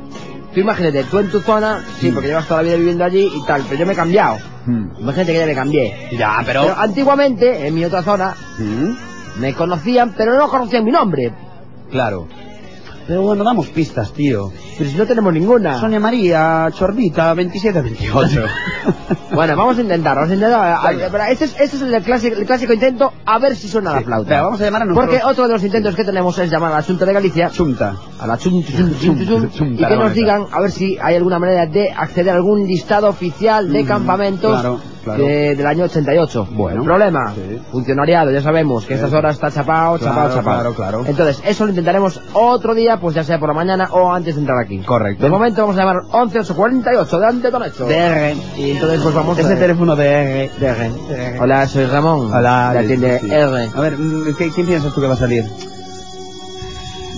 tú imagínate, tú en tu zona, sí, porque llevas toda la vida viviendo allí y tal, pero yo me he cambiado. Mm. Imagínate que ya me cambié. Ya, pero... Pero antiguamente, en mi otra zona, Mm. me conocían, pero no conocían mi nombre. Claro. Pero bueno, damos pistas, tío. Pero si no tenemos ninguna. Sonia María, Chorbita, veintisiete veintiocho. Bueno, vamos a intentar, vamos a intentar. a- a- Venga. pero este es, este es el, clásico, el clásico intento, a ver si suena la Sí. flauta. Venga, vamos a llamar a nuestros- Porque otro de los intentos que tenemos es llamar a la Junta de Galicia, Chunta. a la Chun, chun, chun, chun, chun, Chunta, y que la nos bonita. digan a ver si hay alguna manera de acceder a algún listado oficial de Mm, campamentos claro, claro. de- del año ochenta y ocho. Bueno. El problema, Sí. funcionariado, ya sabemos que Sí. estas horas está chapado, Claro, chapado, chapado. claro, claro. Entonces, eso lo intentaremos otro día, pues ya sea por la mañana o antes de entrar aquí. Correcto. De momento vamos a llamar once ocho cuarenta y ocho, de Don Hecho. D R. Y entonces pues vamos Ese a... teléfono de R. D R. Hola, soy Ramón. Hola. Le atiende sí. R. A ver, mm, ¿qué- ¿quién piensas tú que va a salir?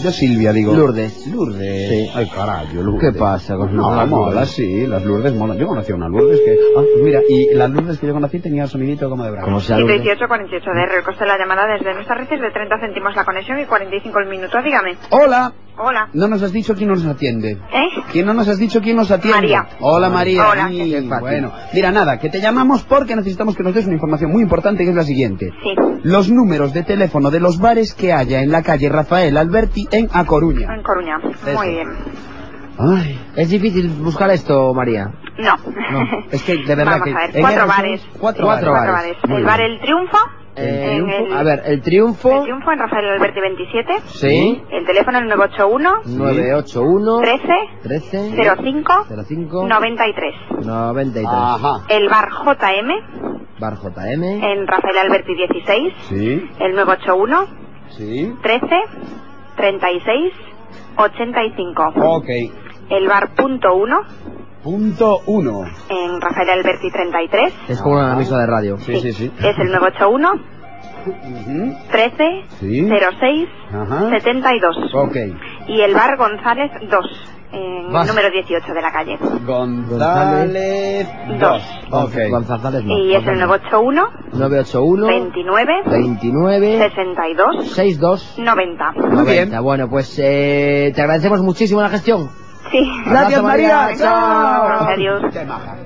Yo Silvia digo. Lourdes. Lourdes. Sí. Ay, carajo, Lourdes. ¿Qué pasa con No, las mola, Lourdes? sí, las Lourdes molan. Yo conocí a una Lourdes que... Ah, mira, y las Lourdes que yo conocí tenían sonidito como de brazo. Como sea ciento Lourdes. dieciocho cuarenta y ocho de R. El coste de la llamada desde nuestra red es de treinta céntimos la conexión y cuarenta y cinco el minuto. Dígame. Hola. Hola. No nos has dicho quién nos atiende. ¿Eh? ¿Quién no nos has dicho quién nos atiende? María. Hola, María. Hola. Sí, Qué fácil. bueno, mira, nada, que te llamamos porque necesitamos que nos des una información muy importante que es la siguiente. Sí. Los números de teléfono de los bares que haya en la calle Rafael Alberti en A Coruña. En Coruña. Eso. Muy bien. Ay, ¿Es difícil buscar esto, María? No. no, es que de verdad Vamos que... a ver, en cuatro Erasmus, bares. Cuatro, Cuatro bares. Cuatro bares. bares. Muy El bien. bar El Triunfo. El en triunfo. el- A ver, el triunfo. El Triunfo en Rafael Alberti veintisiete. Sí. El teléfono el nueve ocho uno nueve ocho uno trece trece cero cinco cero cinco noventa y tres. noventa y tres. Ajá. El bar J M Bar J M. en Rafael Alberti dieciséis. Sí, El nueve ocho uno sí. trece treinta y seis ochenta y cinco. Ok. El bar Punto uno Punto uno. en Rafael Alberti treinta y tres. Es como una emisora de radio. Sí, sí, sí. Es el nueve ocho uno Ujú. trece Sí. cero seis Ajá. setenta y dos. Ok. Y el bar González dos en Vas. el número dieciocho de la calle. González dos. Ok. González no. Y es el nueve ocho uno nueve ocho uno veintinueve veintinueve sesenta y dos sesenta y dos noventa. Muy bien. noventa. Bueno, pues eh, te agradecemos muchísimo la gestión. Sí. Gracias, Abrazo, María. María. Chao. Adiós. Qué maja.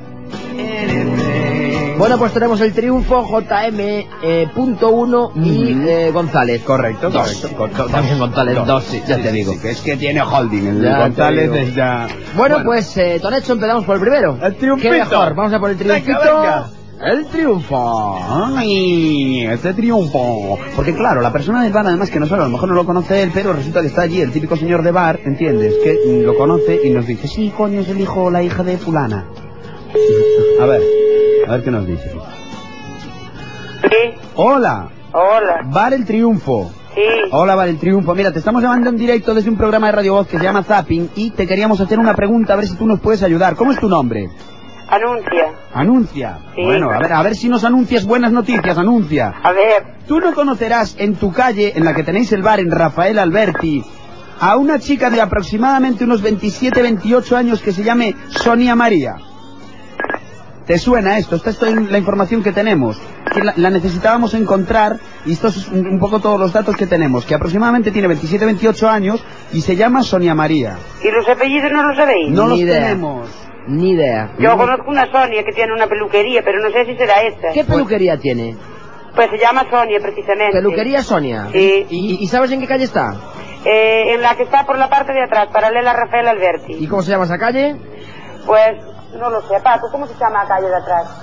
Bueno, pues tenemos el Triunfo, J M eh, punto uno y Mm. eh, González. Correcto, Dos. correcto. Con- con- También González dos, sí, ya te digo. sí, que es que tiene holding. El Ya te González digo. es ya... Bueno, pues, eh, Tonecho, empezamos por el primero. El triunfito. ¿Qué mejor? Vamos a por el Venga, triunfito. venga. El triunfo. Ay, este triunfo. Porque claro, la persona del bar además que nosotros a lo mejor no lo conoce él, pero resulta que está allí el típico señor de bar, ¿entiendes? Que mm, lo conoce y nos dice, sí, coño, es el hijo o la hija de fulana. A ver, a ver qué nos dice. Sí, Hola, hola, Bar El Triunfo. sí, Hola, Bar El Triunfo. Mira, te estamos llamando en directo desde un programa de Radio Voz que se llama Zapping y te queríamos hacer una pregunta a ver si tú nos puedes ayudar. ¿Cómo es tu nombre? anuncia. Anuncia. Sí. Bueno, a ver, a ver si nos anuncias buenas noticias, Anuncia. A ver, Tú no conocerás en tu calle, en la que tenéis el bar en Rafael Alberti, a una chica de aproximadamente unos veintisiete, veintiocho años que se llame Sonia María. ¿Te suena esto? Esta es la información que tenemos. Que la, la necesitábamos encontrar y estos son un, un poco todos los datos que tenemos. Que aproximadamente tiene veintisiete, veintiocho años y se llama Sonia María. ¿y los apellidos no los sabéis? No Ni los idea. tenemos. Ni idea. Yo conozco una Sonia que tiene una peluquería, pero no sé si será esta. ¿Qué peluquería tiene? Pues se llama Sonia, precisamente. Peluquería Sonia. Sí. ¿Y, y sabes en qué calle está? Eh, en la que está por la parte de atrás, paralela a Rafael Alberti. ¿Y cómo se llama esa calle? Pues, no lo sé. Paco, ¿cómo se llama la calle de atrás?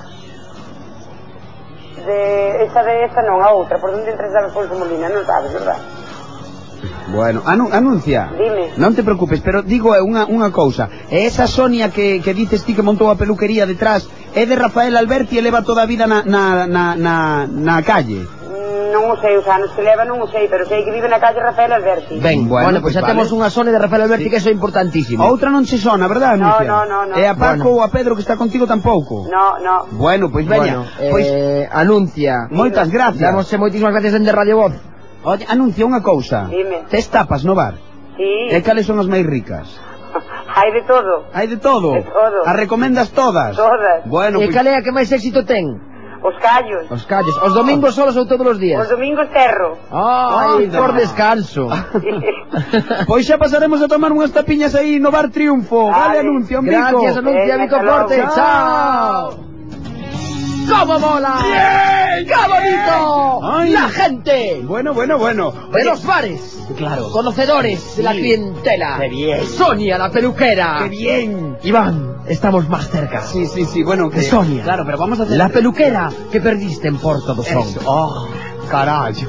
De esta de esta non, a outra. Por onde entras a Alfonso Molina, non sabes, verdad? Bueno, anu anuncia. Dime. Non te preocupes, pero digo eh, unha, unha cousa. E esa Sonia que, que dices ti que montou a peluquería detrás é de Rafael Alberti e leva toda a vida na, na, na, na, na calle. Mm, non o sei, os anos que leva non o sei, pero sei que vive na calle Rafael Alberti. Ben, Bueno, bueno, pues, pues ya vale. tenemos unha Sonia de Rafael Alberti Sí. que eso é importantísimo. Outra non se sona, verdad, No, Anuncia? no, no, no. E a Paco Bueno. ou a Pedro que está contigo tampouco. No, no. Bueno, pois veña. Bueno, Pois, eh, anuncia. moitas gracias. Damos moitísimas gracias dende Radio Voz. Oye, anuncia unha cousa. Dime. Tes tapas no bar? Sí. E cales son as máis ricas? Hai de todo. Hai de todo? De todo. As recomendas todas? Todas. Bueno, E pois... cal é a que máis éxito ten? Os callos. Os calles. Os domingos solos ou todos os días? Os domingos terro. Ay, Ay, por no. descanso. Pois xa pasaremos a tomar unhas tapiñas aí no Bar Triunfo. Vale, Vale. anuncio, un bico. Gracias, anuncia Venga, Vico hasta luego. Porte. Chao. ¡Cómo mola! ¡Bien! ¡Qué bonito! Ay. La gente Bueno, bueno, bueno. de los bares. Claro. Conocedores de la Sí. clientela. Qué bien. Sonia, la peluquera. ¡Qué bien! Iván, estamos más cerca. Sí, sí, sí, bueno, que... De Sonia. Claro, pero vamos a hacer... La peluquera que perdiste en Porto do Son. Eso. Oh, carajo.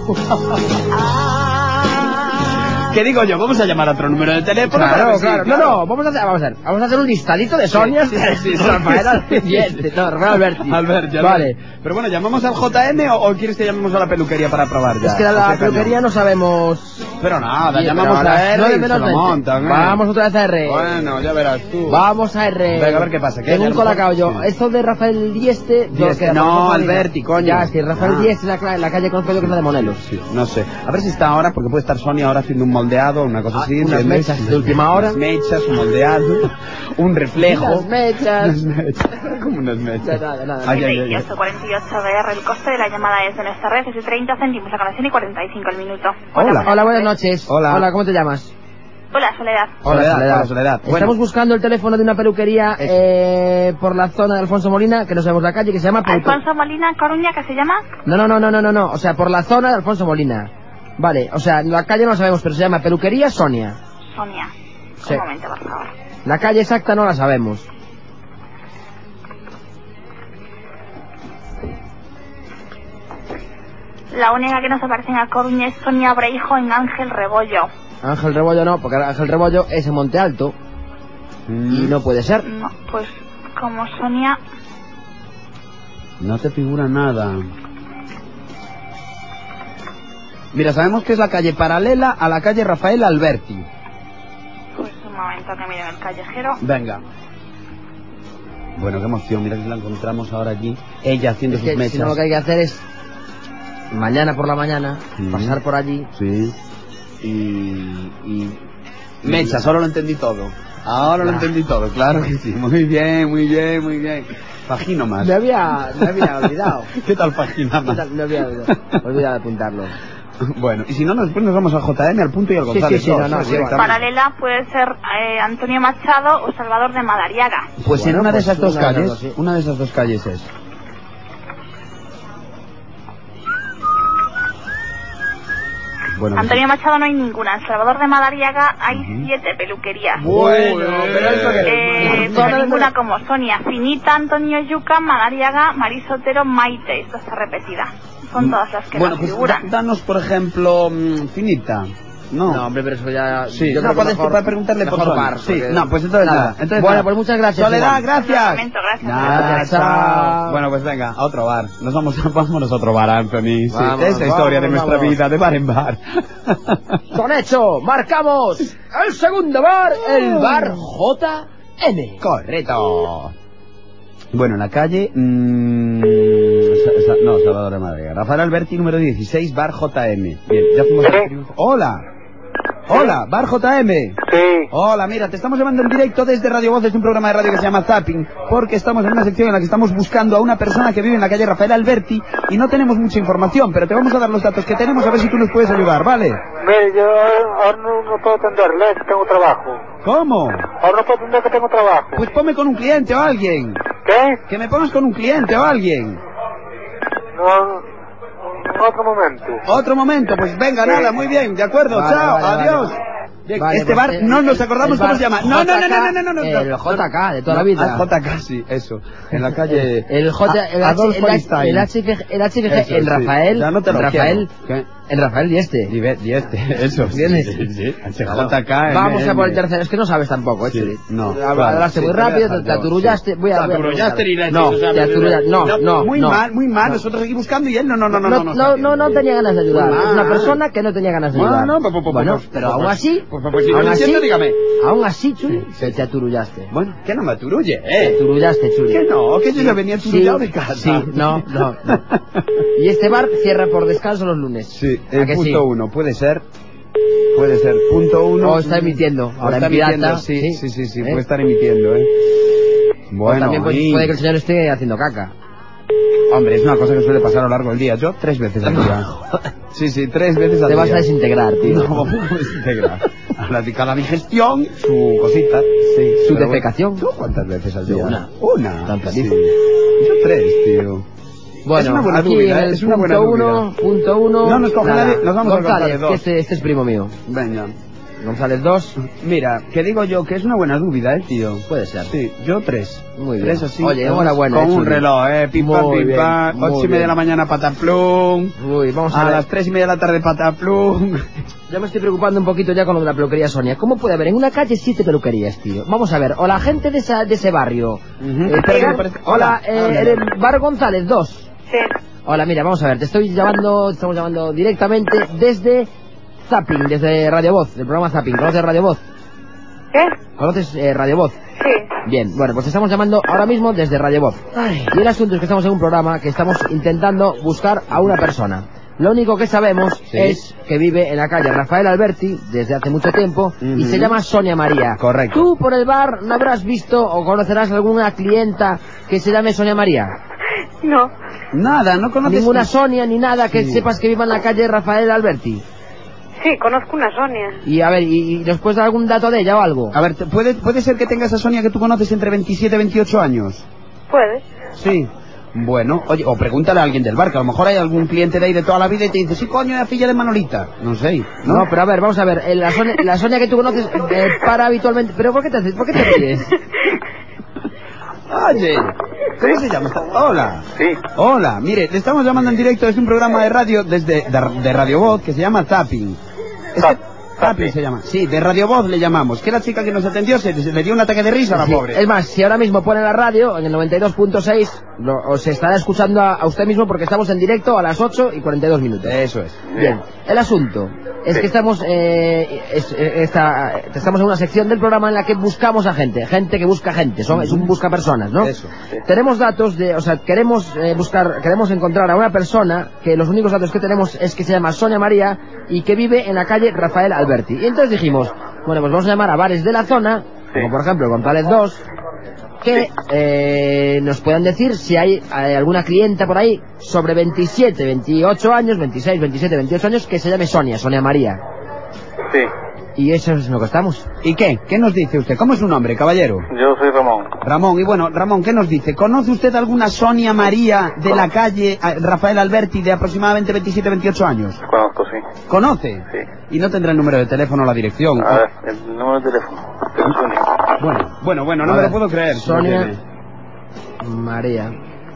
¿Qué digo yo? Vamos a llamar a otro número de teléfono. para Claro, ver si- claro. No, no, vamos a hacer, vamos a hacer, vamos a hacer un listadito de Sonias. Sí, sí, sí, sí. Rafael Alberti. No, Rafael Alberti. Albert, ya Vale. lo- Pero bueno, ¿llamamos al J M o, o quieres que llamemos a la peluquería para probar ya? Es que a O la sea, peluquería no sabemos Pero nada, Sí, llamamos pero a las R nueve y se menos lo veinte. montan, ¿eh? Vamos otra vez a R. Bueno, ya verás tú. Vamos a R. Venga, a ver qué pasa. ¿Qué? Tengo un ¿Ya lo colacao pones? yo. Sí. Esto de Rafael Dieste... Dieste, lo que- no, la- Alberti, coño. Ya, es que Rafael Ah. Dieste, la, cla- la calle conozco yo que es la de Monelos. Sí, no sé. A ver si está ahora, porque puede estar Sonia ahora haciendo un moldeado, una cosa Ah, así. unas ¿entiendes? mechas de última hora. Unas mechas, un moldeado, un reflejo. Unas mechas. Unas mechas. Como unas mechas. Nada, nada, Ay, ay, ay, ay. veintiocho cuarenta y ocho B R, el coste de la llamada es de nuestra red, es de treinta céntimos la conexión y cuarenta y cinco el minuto. Hola. Hola, buenas noches. Hola. Hola, ¿cómo te llamas? Hola, Soledad. Hola, Soledad, Soledad. hola, Soledad. Bueno. Estamos buscando el teléfono de una peluquería Eso. eh, por la zona de Alfonso Molina, que no sabemos la calle, que se llama... Peluque- Alfonso Molina, Coruña, ¿qué se llama? No, no, no, no, no, no, no, o sea, por la zona de Alfonso Molina. Vale, o sea, la calle no la sabemos, pero se llama Peluquería Sonia. Sonia. Sí. Un momento, por favor. La calle exacta no la sabemos. La única que nos aparece en A Coruña es Sonia Breijo en Ángel Rebollo. Ángel Rebollo no, porque Ángel Rebollo es en Monte Alto y Mm, no puede ser. No, pues como Sonia... No te figura nada. Mira, sabemos que es la calle paralela a la calle Rafael Alberti. Pues un momento que miren el callejero. Venga. Bueno, qué emoción, mira que la encontramos ahora aquí. Ella haciendo Es sus que mechas. si no, lo que hay que hacer es mañana por la mañana Mm. pasar por allí. Sí. Y... y... Mechas, ahora lo entendí todo. Ahora lo Ah. entendí todo, claro que sí. Muy bien, muy bien, muy bien. Fagino más. Me había, me había olvidado. ¿Qué tal Fagina ¿Qué más? tal? Me había olvidado, olvidado de apuntarlo. Bueno, y si no, después nos vamos a J M, al punto y al Sí, González. sí, sí, dos, no, no, ¿eh? sí, Directamente. Paralela puede ser eh, Antonio Machado o Salvador de Madariaga. Pues en Bueno, una de pues esas dos una de calles, esas dos, sí. una de esas dos calles es. Bueno, Antonio Machado no hay ninguna. En Salvador de Madariaga hay siete peluquerías. Bueno, pero eso que... Eh, pero ninguna como Sonia, Finita, Antonio Yuca, Madariaga, Marisotero, Maite. Esto está repetida. Son todas las que Bueno, nos pues figuran. da- danos, por ejemplo, mm, Finita. No. No, hombre, pero eso ya... Sí, yo no creo que puedes mejor- para preguntarle por mejor Sonia. par, Sí, porque- no, pues entonces Nada. nada. Entonces Bueno, nada. pues muchas gracias, Soledad, Juan. gracias. Un momento, gracias. Nada, Gracias, chao. chao. Bueno, pues venga, a otro bar. Nos vamos, vámonos a otro bar, Anthony. Sí, Vamos, esa historia de vamos, nuestra vamos. vida, de bar en bar. Con hecho, marcamos el segundo bar, el bar J M. Correcto. Bueno, en la calle... mmm, Sa- Sa- no, Salvador de Madrid. Rafael Alberti, número dieciséis, bar J M. Bien, ya fuimos a... Hola. Hola, bar J M. Sí, Hola, mira, te estamos llamando en directo desde Radio Voz, desde un programa de radio que se llama Zapping, porque estamos en una sección en la que estamos buscando a una persona que vive en la calle Rafael Alberti y no tenemos mucha información, pero te vamos a dar los datos que tenemos a ver si tú nos puedes ayudar, ¿vale? mire, yo ahora no, no puedo atenderle, que tengo trabajo. ¿Cómo? Ahora no puedo atender que tengo trabajo. Pues ponme con un cliente o alguien. ¿Qué? Que me pongas con un cliente o alguien. No, en otro momento. Otro momento, pues venga, nada, muy bien, de acuerdo, Vale, chao, vale, adiós. vale. Bien, Vale, este pues, bar eh, no nos el- acordamos el cómo bar se llama. No, no, no, no, no, no, no. El J K de toda la No, vida. ah, J K, sí, eso. En la calle... El J, el H, Adolfo el, H- Einstein. el H F G, el H F G Eso, en sí. Rafael, Ya no te lo en Rafael, quiero. ¿Qué? en Rafael y este. Dive- y este, eso. ¿Entiendes? Sí, sí, sí. Claro. J K. Vamos M, a por el M. tercero, es que no sabes tampoco, ¿eh, Sí, Chuli? no, Hablaste claro, sí, muy te voy a rápido, dejar te yo, aturullaste, sí. voy a... Te voy a aturullaste ni preguntar. leche, No, o sea, te aturullaste, no, no, Muy no. mal, muy mal, nosotros aquí buscando y él no, no, no, no, No, no. no, no, no tenía ganas de ayudar. Muy Es una mal. persona que no tenía ganas de Bueno, ayudar. pues, pues, pues, Bueno, pues, pero pues, aún pues, así, pues, pues, pues, si no aún lo así, entiendo, dígame. aún así, Chuli, te, te aturullaste. Bueno, que no me aturulle, Te eh. aturullaste, Chuli. Que no, que yo ya venía Sí, aturullado de casa. sí, no, no, no. Y este bar cierra por descanso los lunes. Sí, ¿A el que punto sí? uno, puede ser. Puede ser, punto uno. O está emitiendo, O ahora está en pirata, emitiendo, sí, sí. sí, sí, sí, ¿Eh? puede estar emitiendo, eh. O Bueno, también puede, ahí. puede que el señor esté haciendo caca. Hombre, es una cosa que suele pasar a lo largo del día. Yo tres veces al día. Sí, sí, tres veces al Te día. vas a desintegrar, tío. No, me voy a desintegrar. A la, cada digestión, su cosita. Sí, Su pero defecación. bueno, ¿tú cuántas veces al Yo día? una. Una. Tan sí. feliz. Yo tres, tío. Bueno, Es una buena aquí dúvida, en ¿eh? el Es una punto buena uno, dúvida. punto uno. No nos coge nada. nadie, nos vamos a González, González dos. que este, este es primo mío. Venga. González dos, Mira, que digo yo que es una buena dúvida, eh, tío. puede ser. Sí, yo tres. Muy bien. Tres así. Oye, tres, enhorabuena, Con eh, un Chuli. reloj, eh. Pim pam, Muy pim bien, pam. muy Ocho y media de bien. la mañana pataplum. Uy, vamos a, A ver. las tres y media de la tarde pataplum. Yo me estoy preocupando un poquito ya con lo de la peluquería Sonia. ¿Cómo puede haber en una calle siete peluquerías, tío? Vamos a ver, o la gente de, esa, de ese barrio. Ujú. Eh, espera que me parece- Hola, eh, Hola. en el bar González dos. Sí. Hola, mira, vamos a ver, te estoy llamando, te estamos llamando directamente desde Zapping desde Radio Voz, del programa Zapping. ¿Conoces Radio Voz? ¿Qué? ¿Conoces eh, Radio Voz? Sí. Bien, bueno, pues estamos llamando ahora mismo desde Radio Voz. Y el asunto es que estamos en un programa que estamos intentando buscar a una persona. Lo único que sabemos sí. es que vive en la calle Rafael Alberti desde hace mucho tiempo uh-huh. y se llama Sonia María. Correcto. ¿Tú por el bar no habrás visto o conocerás alguna clienta que se llame Sonia María? No. Nada, no conoces... Ninguna Sonia ni nada que sí. sepas que viva en la calle Rafael Alberti. Sí, conozco una Sonia. Y a ver, ¿y, y nos puedes dar algún dato de ella o algo? A ver, ¿puede, ¿puede ser que tengas a Sonia que tú conoces entre veintisiete y veintiocho años? Puede. Sí. Bueno, oye, o pregúntale a alguien del bar, que a lo mejor hay algún cliente de ahí de toda la vida y te dice, sí, coño, la filla de Manolita. No sé, ¿no? No, pero a ver, vamos a ver, la Sonia, la Sonia que tú conoces eh, para habitualmente... ¿Pero por qué te haces? ¿Por qué te ríes? Oye, ¿cómo se llama? Hola. Sí. Hola, mire, te estamos llamando en directo desde un programa de radio, desde de, de Radio Voz, que se llama Zapping. Es que... Zapping se llama. Sí, de Radio Voz le llamamos. Que la chica que nos atendió se, se le dio un ataque de risa a la sí. pobre. Es más, si ahora mismo pone la radio en el noventa y dos punto seis, lo, os estará escuchando a, a usted mismo porque estamos en directo a las ocho y cuarenta y dos minutos. Eso es. Bien, el asunto es sí. que estamos eh, es, esta, estamos en una sección del programa en la que buscamos a gente, gente que busca gente, son, es un busca personas, ¿no? Eso. Sí. Tenemos datos de, o sea, queremos eh, buscar, queremos encontrar a una persona que los únicos datos que tenemos es que se llama Sonia María y que vive en la calle Rafael Alberti. Y entonces dijimos, bueno, pues vamos a llamar a bares de la zona, sí. como por ejemplo González dos, que sí. eh, nos puedan decir si hay eh, alguna clienta por ahí sobre veintisiete, veintiocho años, veintiséis, veintisiete, veintiocho años que se llame Sonia, Sonia María. Sí. Y eso es lo que estamos. ¿Y qué? ¿Qué nos dice usted? ¿Cómo es su nombre, caballero? Yo soy Ramón. Ramón, y bueno, Ramón, ¿qué nos dice? ¿Conoce usted alguna Sonia María de la calle Rafael Alberti de aproximadamente veintisiete, veintiocho años? Conozco, sí. ¿Conoce? Sí. ¿Y no tendrá el número de teléfono o la dirección? A ver, el número de teléfono. Bueno, bueno, bueno, no a me ver, lo puedo creer. Sonia María.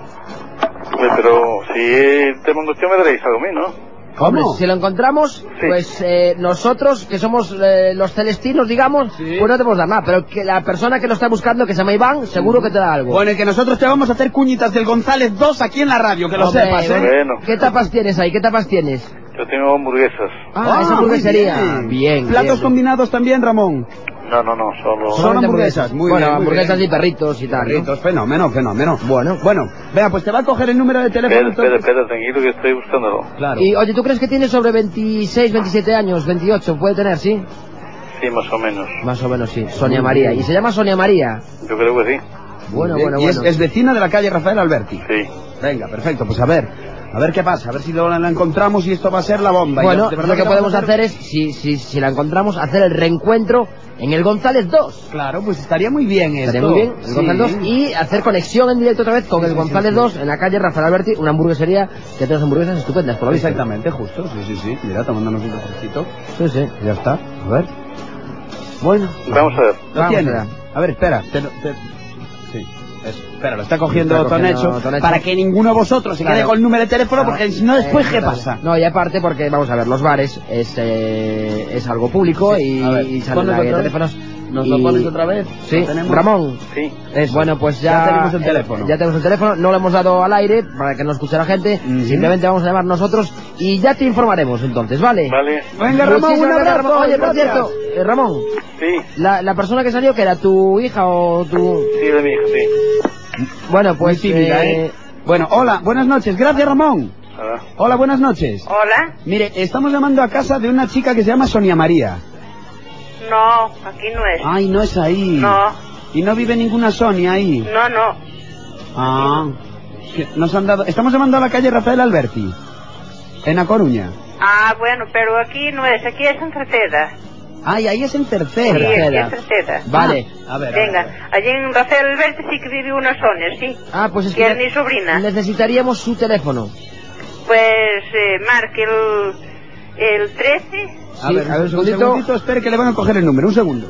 Pero si te mando usted me daréis algo a mí, ¿no? Hombre, si lo encontramos, sí. pues eh, nosotros, que somos eh, los celestinos, digamos, sí. pues no te podemos dar nada. Pero que la persona que lo está buscando, que se llama Iván, seguro que te da algo. Bueno, y que nosotros te vamos a hacer cuñitas del González dos aquí en la radio, que lo Hombre, sepas, ¿eh? Bueno. ¿Qué tapas tienes ahí? ¿Qué tapas tienes? Yo tengo hamburguesas. Ah, ah esa hamburguesería. Bien. bien. ¿Platos bien. combinados también, Ramón? No, no, no, solo... Son hamburguesas, muy bueno, bien, muy hamburguesas bien. y perritos y tal, Perritos, ¿no? fenómeno, fenómeno. Bueno. Bueno, vea, pues te va a coger el número de teléfono. Espera, espera, entonces... espera, tranquilo que estoy buscándolo. Claro. Y, oye, ¿tú crees que tiene sobre veintiséis, veintisiete años, veintiocho? ¿Puede tener, sí? Sí, más o menos. Más o menos, sí. Sonia María. ¿Y se llama Sonia María? Yo creo que sí. Bueno, Bien. bueno, y bueno. Es, es vecina de la calle Rafael Alberti. Sí. Venga, perfecto, pues a ver... A ver qué pasa, a ver si lo, la encontramos y esto va a ser la bomba. Bueno, y de lo que que podemos hacer... hacer es, si, si, si la encontramos, hacer el reencuentro en el González dos. Claro, pues estaría muy bien esto. Estaría muy bien, el sí. González dos, y hacer conexión en directo otra vez con sí, el sí, González sí, dos sí. en la calle Rafael Alberti, una hamburguesería que tiene unas hamburguesas estupendas, por lo visto. Exactamente, justo, sí, sí, sí. Mira, tomándonos un cafecito. Sí, sí. Ya está, a ver. Bueno. Vamos a ver. ¿Lo Vamos tienes? allá. A ver, espera. Te, te... Sí, eso. Espera, lo está cogiendo, Está cogiendo Tonecho, Tonecho. para que ninguno de vosotros se Claro. quede con el número de teléfono, Claro. porque si no después, Eh, ¿qué claro. pasa? No, y aparte porque, vamos a ver, los bares es, eh, es algo público Sí. y, A ver, y salen ponnos ahí otra vez. teléfonos. ¿Nos y... lo pones otra vez? Sí, ¿Lo tenemos? Ramón. Sí. Es bueno, pues ya, Ya tenemos el teléfono. eh, ya tenemos el teléfono, no lo hemos dado al aire para que no escuche la gente, Uh-huh. simplemente vamos a llamar nosotros y ya te informaremos entonces, ¿vale? Vale. Venga, Ramón, Muchísimas un gracias, abrazo. Ramón. Oye, por gracias. cierto, eh, Ramón, Sí. la, la persona que salió, que era tu hija o tu... Sí, de mi hija, sí. Bueno, pues... Muy tímida, eh, ¿eh? Bueno, hola, buenas noches. Gracias, Ramón. Nada. Hola, buenas noches. Hola. Mire, estamos llamando a casa de una chica que se llama Sonia María. No, aquí no es. Ay, no es ahí. No, Y no vive ninguna Sonia ahí. no, no. Ah. Que nos han dado... Estamos llamando a la calle Rafael Alberti, en A Coruña. Ah, bueno, pero aquí no es, aquí es en Cerceda. Ay, ahí es en Sí, tercera. aquí Cerceda. es Cerceda. Vale. A ver, a ver, Venga, a ver. allí en Rafael Alberti sí que vive una Sonia, sí. Ah, pues es Que que es mi sobrina. necesitaríamos su teléfono. Pues eh, marque el, el trece. A Sí, ver, a ver, un un segundito. segundito, espere que le van a coger el número, un segundo.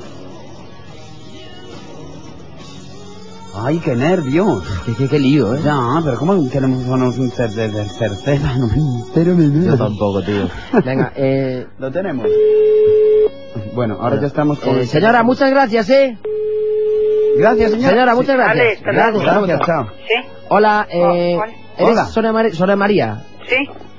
Ay, qué nervios. Qué, qué, qué lío, ¿eh? Ya, pero ¿cómo queremos ponernos un ter de, de tercera? No me entero ni nada. Yo tampoco, tío. Venga, eh... Lo tenemos. Bueno, ahora ya estamos con... eh, señora, muchas gracias, ¿eh? Gracias, señora. Señora, muchas Vale, gracias. hasta luego. Gracias, Gracias, chao. ¿Sí? Hola, eh... Oh, hola. ¿Eres Hola. Sonia, Mar- Sonia María? Sí.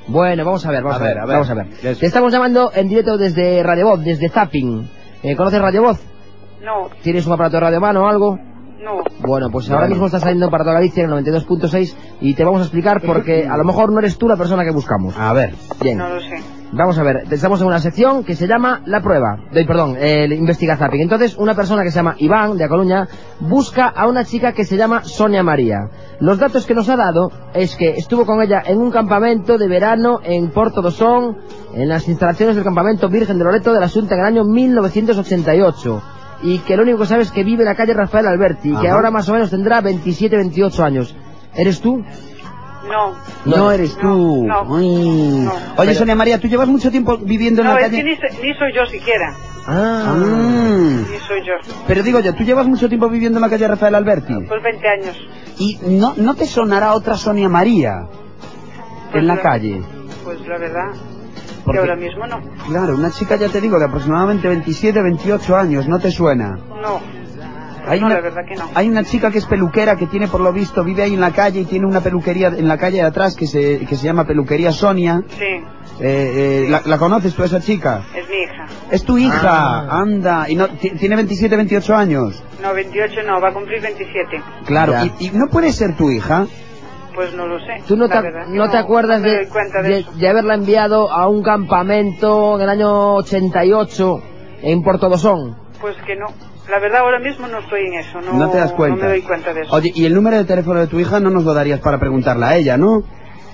Bueno, vamos a ver, vamos a, A ver, ver, a ver. vamos a ver. Eso. Te estamos llamando en directo desde Radio Voz, desde Zapping. Eh, ¿Conoces Radio Voz? No, ¿Tienes un aparato de radio a mano o algo? no. Bueno, pues ahora Bueno. mismo está saliendo para toda Galicia en el noventa y dos punto seis y te vamos a explicar porque a lo mejor no eres tú la persona que buscamos. A ver. Bien. No lo sé. Vamos a ver, estamos en una sección que se llama La Prueba, de, perdón, el Investiga Zapping. Entonces, una persona que se llama Iván, de A Coruña, busca a una chica que se llama Sonia María. Los datos que nos ha dado es que estuvo con ella en un campamento de verano en Porto do Son, en las instalaciones del campamento Virgen de Loreto de la Xunta en el año mil novecientos ochenta y ocho. Y que lo único que sabe es que vive en la calle Rafael Alberti y que Ajá. ahora más o menos tendrá veintisiete, veintiocho años. ¿Eres tú? No. No eres tú. No, Ay. no. Oye, Pero- Sonia María, ¿tú llevas mucho tiempo viviendo en No, la es calle? que ni, se- ni soy yo siquiera. Ah. Ah. Ni soy yo. Pero digo yo, ¿tú llevas mucho tiempo viviendo en la calle Rafael Alberti? Pues veinte años. ¿Y no, no te sonará otra Sonia María Pues en la la- calle? Pues la verdad, Porque- que ahora mismo no. Claro, una chica, ya te digo, de aproximadamente veintisiete, veintiocho años, ¿no te suena? No. Hay no, una, la verdad que no. hay una chica que es peluquera, que tiene por lo visto, vive ahí en la calle y tiene una peluquería en la calle de atrás que se, que se llama Peluquería Sonia. Sí, Eh, eh, ¿la, la conoces tú, esa chica? es mi hija. Es tu hija, Ah. anda, y no, ti- tiene veintisiete, veintiocho años. No, veintiocho no, va a cumplir veintisiete. Claro, Ya. y, y no puede ser tu hija. Pues no lo sé. ¿Tú no la te, verdad que no te acuerdas no me de, doy cuenta de, de, eso. de haberla enviado a un campamento en el año ochenta y ocho en Porto do Son? Pues que no. La verdad ahora mismo no estoy en eso. No, No te das cuenta. No me doy cuenta de eso. Oye, y el número de teléfono de tu hija no nos lo darías para preguntarla a ella, ¿no?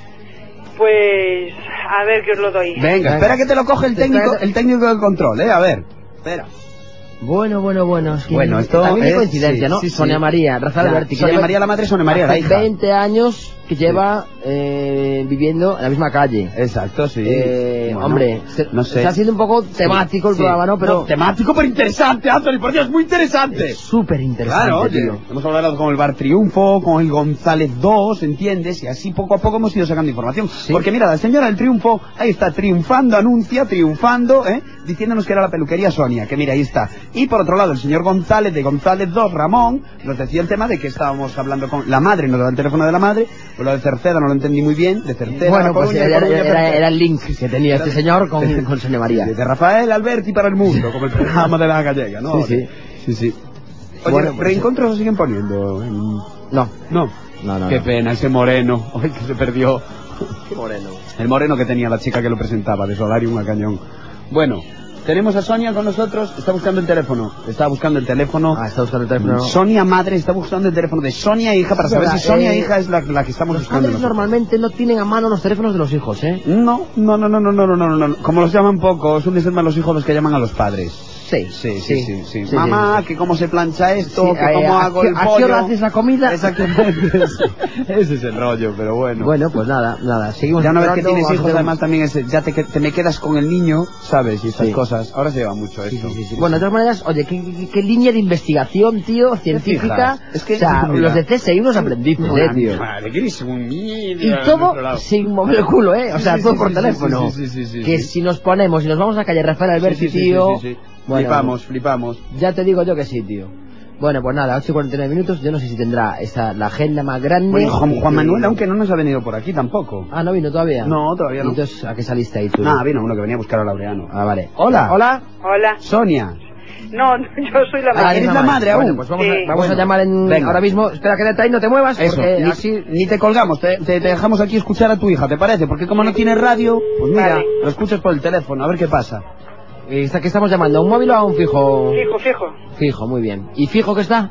Pues a ver que os lo doy. Venga, espera que te lo coge el técnico, Espera. el técnico del control, ¿eh? A ver. Espera. Bueno, bueno, bueno. Es que Bueno, esto también hay es- coincidencia, sí, ¿no? sí, sí. Sonia María, Rafael Ya, Alberti. que Sonia lleva- María la madre, Sonia María la hace hija. veinte años que lleva eh, viviendo en la misma calle. Exacto, sí. Eh, Bueno, hombre, se- no sé. está siendo un poco temático el Sí. programa, ¿no? Pero temático pero interesante, Anthony, por Dios, muy interesante. es súper interesante, Claro, oye, tío. hemos hablado con el Bar Triunfo, con el González dos, ¿entiendes? Y así poco a poco hemos ido sacando información. Sí. Porque mira, la señora del Triunfo, ahí está, triunfando, anuncia, triunfando, ¿eh? Diciéndonos que era la peluquería Sonia, que mira, ahí está. Y por otro lado, el señor González, de González dos, Ramón, nos decía el tema de que estábamos hablando con la madre, nos daba el teléfono de la madre, pues lo de Cerceda no lo entendí muy bien, de Cerceda, Bueno, La pues Coruña, era, Coruña, era- Cerceda. era el link que tenía este señor con, con Sonia María. De Rafael Alberti para el mundo, como el programa de la gallega, ¿no? Sí, sí. Sí, sí. Oye, Bueno, pues, ¿reencontros se siguen poniendo? en- No, No. no, no. Qué no. pena, ese moreno. Ay, que se perdió. Qué moreno. El moreno que tenía la chica que lo presentaba, de Solarium a Cañón. Bueno, tenemos a Sonia con nosotros. Está buscando el teléfono. Está buscando el teléfono. Ah, está buscando el teléfono. Sonia madre está buscando el teléfono de Sonia hija para Es saber verdad, si Sonia eh, hija es la, la que estamos Los buscando. padres nosotros. normalmente no tienen a mano los teléfonos de los hijos, ¿eh? No, no, no, no, no, no, no, no, no. Como los llaman pocos, suelen ser más los hijos los que llaman a los padres. Sí, Sí, sí, sí, sí. sí, Mamá, sí. que cómo se plancha esto, Sí, que eh, cómo ¿a hago qué- el a qué pollo. hora haces la comida? Exactamente. Ese es el rollo, pero bueno. Bueno, pues nada, nada. Seguimos Ya una vez que esperando, tienes vamos a hijos, hacer un- además también es, ya te, que- te me quedas con el niño, ¿sabes? Y estas Sí. cosas. Ahora se lleva mucho Sí, esto. sí, sí, sí. Bueno, de todas maneras, oye, ¿qué, qué, qué línea de investigación, tío, científica? fijas? Es que, o sea, mira, los de C S I unos aprendices, eh, tío. Madre, que eres un mierda Y al todo otro lado. sin mover el culo, ¿eh? O Sí, sea, sí, todo sí, por sí, teléfono. sí, sí, sí, sí, que sí. si nos ponemos y nos vamos a calle Rafael Alberti, Sí, sí, sí, tío... sí, sí, sí. Bueno, Flipamos, flipamos. ya te digo yo que sí, tío. Bueno, pues nada, ocho y cuarenta y nueve minutos. Yo no sé si tendrá esa, la agenda más grande. Bueno, Juan, Juan que- Manuel, aunque no nos ha venido por aquí tampoco. Ah, ¿no vino todavía? No, todavía no. Entonces, ¿a qué saliste ahí tú? Ah, vino uno que venía a buscar a Laureano. Ah, vale. Hola. Hola. Hola. Sonia. No, no, yo soy la Ah, madre. eres la madre aún. Bueno, pues vamos, Sí. a, vamos Bueno, a llamar en, venga. ahora mismo. Espera, quédate ahí, no te muevas. Eso, porque ni, así... ni te colgamos, te, te- te dejamos aquí escuchar a tu hija, ¿te parece? Porque como no tienes radio, pues mira, Vale. lo escuchas por el teléfono, a ver qué pasa. Eh, ¿Está, ¿Qué estamos llamando? ¿A un móvil o a un fijo? Fijo, fijo. Fijo, muy bien. ¿Y fijo que está?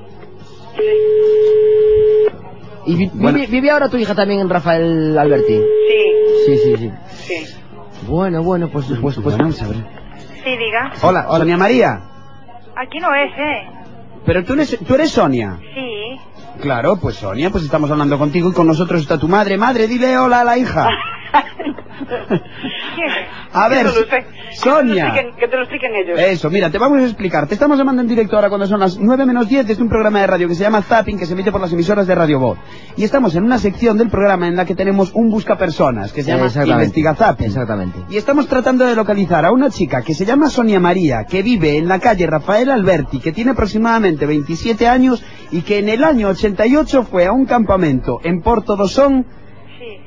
¿Y vi- Bueno. vive, vive ahora tu hija también en Rafael Alberti? Sí, Sí, sí, sí. sí. Bueno, bueno, pues... pues, pues Bueno, vamos a ver. Sí, diga. Hola, Sonia María. Aquí no es, ¿eh? Pero tú eres, tú eres Sonia. Sí. Claro, pues Sonia, pues estamos hablando contigo y con nosotros está tu madre. Madre, dile hola a la hija. ¿Quién es? A ver, Yo no lo sé. Sonia. Que te lo expliquen, que te lo expliquen ellos. Eso, mira, te vamos a explicar. Te estamos llamando en directo ahora cuando son las nueve menos diez desde un programa de radio que se llama Zapping, que se emite por las emisoras de Radio Voz. Y estamos en una sección del programa en la que tenemos un buscapersonas, que se llama Exactamente. Investiga Zapping. Exactamente. Y estamos tratando de localizar a una chica que se llama Sonia María, que vive en la calle Rafael Alberti, que tiene aproximadamente veintisiete años y que en el año ochenta y ocho fue a un campamento en Porto do Son Sí.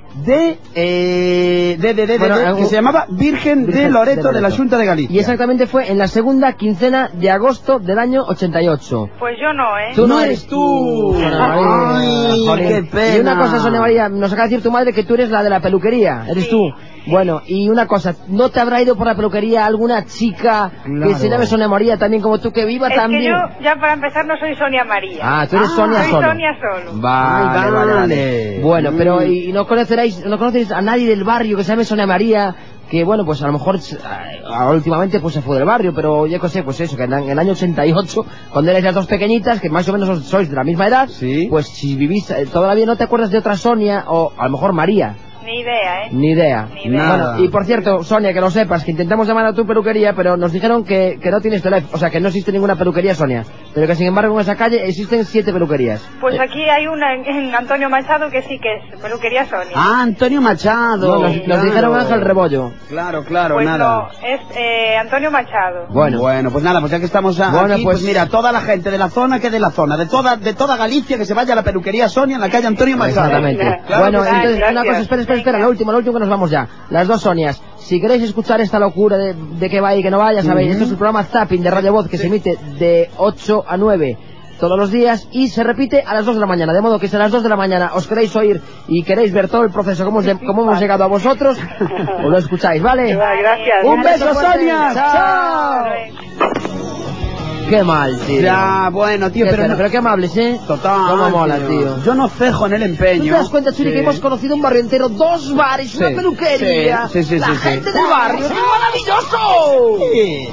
de, eh, de, de, de, Bueno, de, de- un- que se llamaba Virgen, Virgen de Loreto de de la Loreto. Xunta de Galicia. Y exactamente fue en la segunda quincena de agosto del año ochenta y ocho. Pues yo no, ¿eh? Tú no No eres eres tú. Sonia María. Ay, Jolín. qué pena. Y una cosa, Sonia María, nos acaba de decir tu madre que tú eres la de la peluquería. ¿Eres Sí. tú? Bueno, y una cosa, ¿no te habrá ido por la peluquería alguna chica que Claro. se llame Sonia María también como tú, que viva Es también? que yo, ya para empezar, no soy Sonia María. Ah, tú eres Ah, Sonia soy solo. Sonia solo. Vale, Ay, vale, vale. vale. Bueno, Mm. pero ¿y y no conoceréis, no conocéis a nadie del barrio que se llame Sonia María? Que bueno, pues a lo mejor eh, últimamente pues se fue del barrio, pero yo qué sé, pues eso, que en, en el año ochenta y ocho, cuando erais las dos pequeñitas, que más o menos os- sois de la misma edad, Sí. pues si vivís eh, todavía no te acuerdas de otra Sonia, o a lo mejor María. Ni idea, ¿eh? Ni idea. Ni idea. Nada. Bueno, y por cierto, Sonia, que lo sepas, que intentamos llamar a tu peluquería, pero nos dijeron que, que no tienes teléfono, o sea, que no existe ninguna peluquería, Sonia. Pero que sin embargo en esa calle existen siete peluquerías. Pues Eh, aquí hay una en, en Antonio Machado que sí que es peluquería Sonia. Ah, Antonio Machado. no, nos, nos Claro. dijeron Ángel Rebollo. Claro, claro, pues nada. no, es eh, Antonio Machado. Bueno, Bueno, pues nada, pues ya que estamos a- Bueno, aquí, pues- pues, mira, toda la gente de la zona, que de la zona, de toda de toda Galicia, que se vaya a la peluquería Sonia en la calle Antonio Machado. exactamente. Claro Bueno, que sí. entonces, Gracias. una cosa, espera, espera, espera, Venga. lo último, lo último que nos vamos ya. Las dos Sonias, si queréis escuchar esta locura de, de que vaya y que no vaya, sabéis, esto es el programa Zapping de Radio Voz, que se emite de ocho a nueve todos los días y se repite a las dos de la mañana, de modo que si a las dos de la mañana os queréis oír y queréis ver todo el proceso, cómo, os- cómo hemos llegado a vosotros, os lo escucháis, ¿vale? Vale, gracias. Un beso, fuerte. Sonia. Chao. Qué mal, tío. Ya, bueno, tío, Qué pero, pena, no- pero qué amables, ¿eh? Total, Cómo mola, tío. Yo no cejo en el ¿Tú empeño. te das cuenta, Churi, Sí. que hemos conocido un barrio entero, dos bares, una Sí. peluquería? Sí, sí, sí, la sí, sí. gente del barrio, ¡es maravilloso!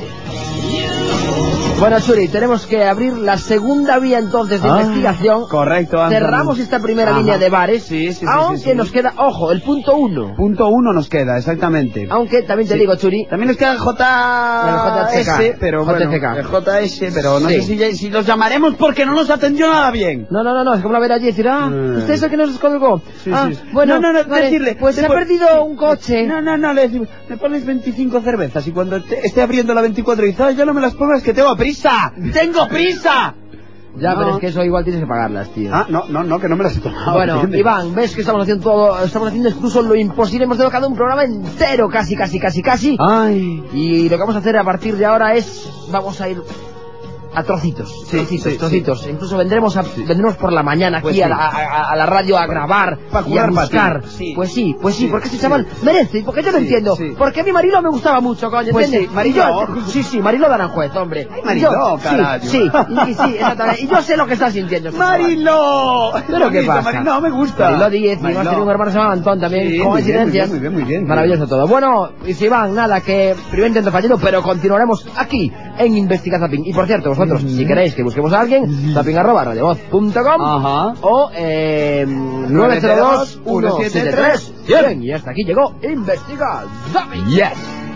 Bueno, Churi, tenemos que abrir la segunda vía entonces de Ah, investigación. correcto, Anthony. Cerramos esta primera Ajá. línea de bares, Sí, sí, sí, aunque sí, sí. nos queda, ojo, el punto uno. Punto uno nos queda, exactamente. Aunque también te Sí. digo, Churi, También nos queda el J El J T K. S, pero bueno, J T K. el J S, pero no Sí. sé si, ya- si los llamaremos porque no nos atendió nada bien. no, no, no, no, es como la ver allí y decir, ah, Mm. usted es el que nos colgó. Sí, ah, sí. bueno, no, no, no, vale, decirle, pues se ha después- perdido un coche. No, no, no, le decimos, me pones veinticinco cervezas y cuando te- esté abriendo la veinticuatro y dices, "Ay, ya no me las pongas que tengo prisa, tengo prisa. Ya, No. pero es que eso igual tienes que pagarlas, tío. Ah, no, no, no, que no me las he tomado. Bueno, ¿entiendes? Iván, ves que estamos haciendo todo, estamos haciendo incluso lo imposible, hemos dedicado un programa entero, casi, casi, casi, casi. Ay. Y lo que vamos a hacer a partir de ahora es, vamos a ir a trocitos, Sí, trocitos, sí, trocitos. Incluso vendremos a, vendremos por la mañana aquí Pues sí. a, la, a- a la radio a grabar Pa' y a jugar pa' buscar. ti. Sí. Pues sí, pues sí, Sí, porque este sí. chaval merece, porque yo lo Sí, entiendo. sí. Porque a mi Marilo me gustaba mucho, coño, Pues ¿entiendes? sí, Mariló. Y yo- sí, sí, Marilo de Aranjuez, hombre. Ay, Mariló, Y yo- carajo. Sí, sí, y, y sí, exactamente. Y yo sé lo que estás sintiendo. este chaval. Marilo. ¿Pero qué Bonito, pasa? Marilo, me gusta. Marilo Díez, y Mariló. más tiene un hermano que se llama Antón también, Sí, con muy bien, coincidencias. muy bien, muy bien, muy bien. Maravilloso todo. Bueno, y si van, nada, que primer intento fallido, pero continuaremos aquí en Investiga Zapping. Y por cierto, vosotros, si queréis que busquemos a alguien, zapping arroba radiovoz punto com Ajá. o eh, nueve cero dos, uno siete tres. Bien, y hasta aquí llegó Investiga Zapping. Yes.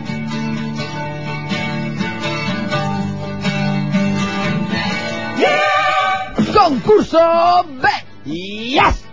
Concurso B. Yes.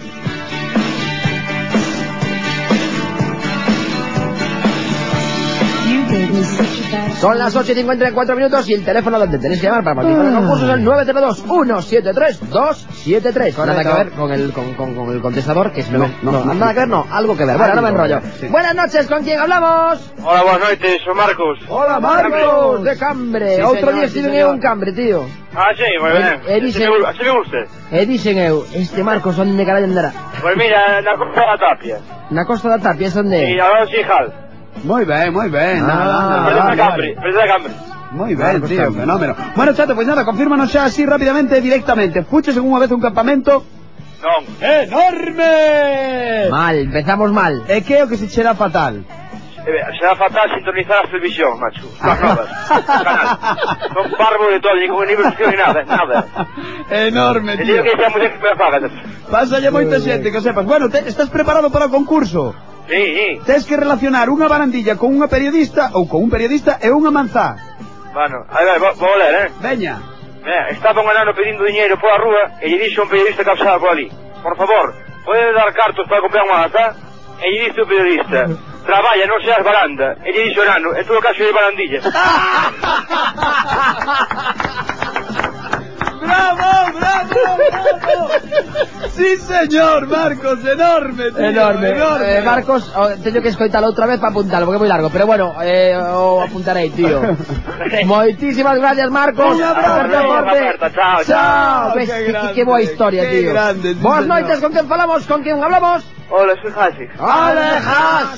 Son las ocho y cincuenta y cuatro minutos y el teléfono donde tenéis que llamar para participar en el concurso es el nueve cero dos, uno siete tres, dos siete tres. Nada que ver con el, con, con, con el contestador, que es No, no, no. nada que ver, no, algo que ver. Bueno, no me Algo, enrollo. sí. Buenas noches, ¿con quién hablamos? Hola, buenas noches, soy Marcos. Hola, Marcos, de Cambre. Sí, Otro señor, día sí, estuve señor. en un Cambre, tío. Ah, sí, muy bien. Eh, eh, dice- Así me- Así me gusta. E dicen eu, este Marcos, onde carallo andará? Pues mira, na Costa da Tapia. Na Costa da Tapia, es Y onde? ahora sí, Jal. Muy bien, muy bien. Ah, Nada, Presa nada, de Cambre, presa de Cambre. Muy Claro, bien, pues, tío, claro. fenómeno. Bueno, chato, pues nada, confírmanos xa así rápidamente, directamente. Fuches en unha vez un campamento Non. enorme. Mal, empezamos mal. E que é o que se chera fatal? Eh, será fatal sintonizar a televisión, macho. Las novas. Canal. Son parvo de todo, ni con ni versión ni nada, nada. Enorme, El tío. día que sea mujer que me apaga. Pásalle moita xente, que o sepas. Bueno, te, estás preparado para o concurso? Sí, sí. Tens que relacionar unha barandilla con unha periodista ou con un periodista e unha manzá. Bueno, a ver, vou a ler, eh. Veña. Mira, estaba un enano pedindo dinheiro pola rúa e lle dixo un periodista que pasaba por ali: por favor, pode dar cartos para comprar unha manzá? E lle dixo o periodista: traballa, non seas baranda. E lle dixo o enano: en todo caso é barandilla. bravo, bravo! Sí, señor, Marcos, enorme, tío, Enorme. enorme. Eh, Marcos, oh, teño que escoitalo outra vez para apuntarlo, porque é moi largo. Pero bueno, eh, o apuntarei, tío. Moitísimas gracias, Marcos. Un abrazo, Aperta forte. Chao, Chao. Ves, Qué que, grande, que boa historia, qué tío. grande, sí, Boas señor. noites, con quen falamos, con quen hablamos. Hola, soy Hasi. Alejas.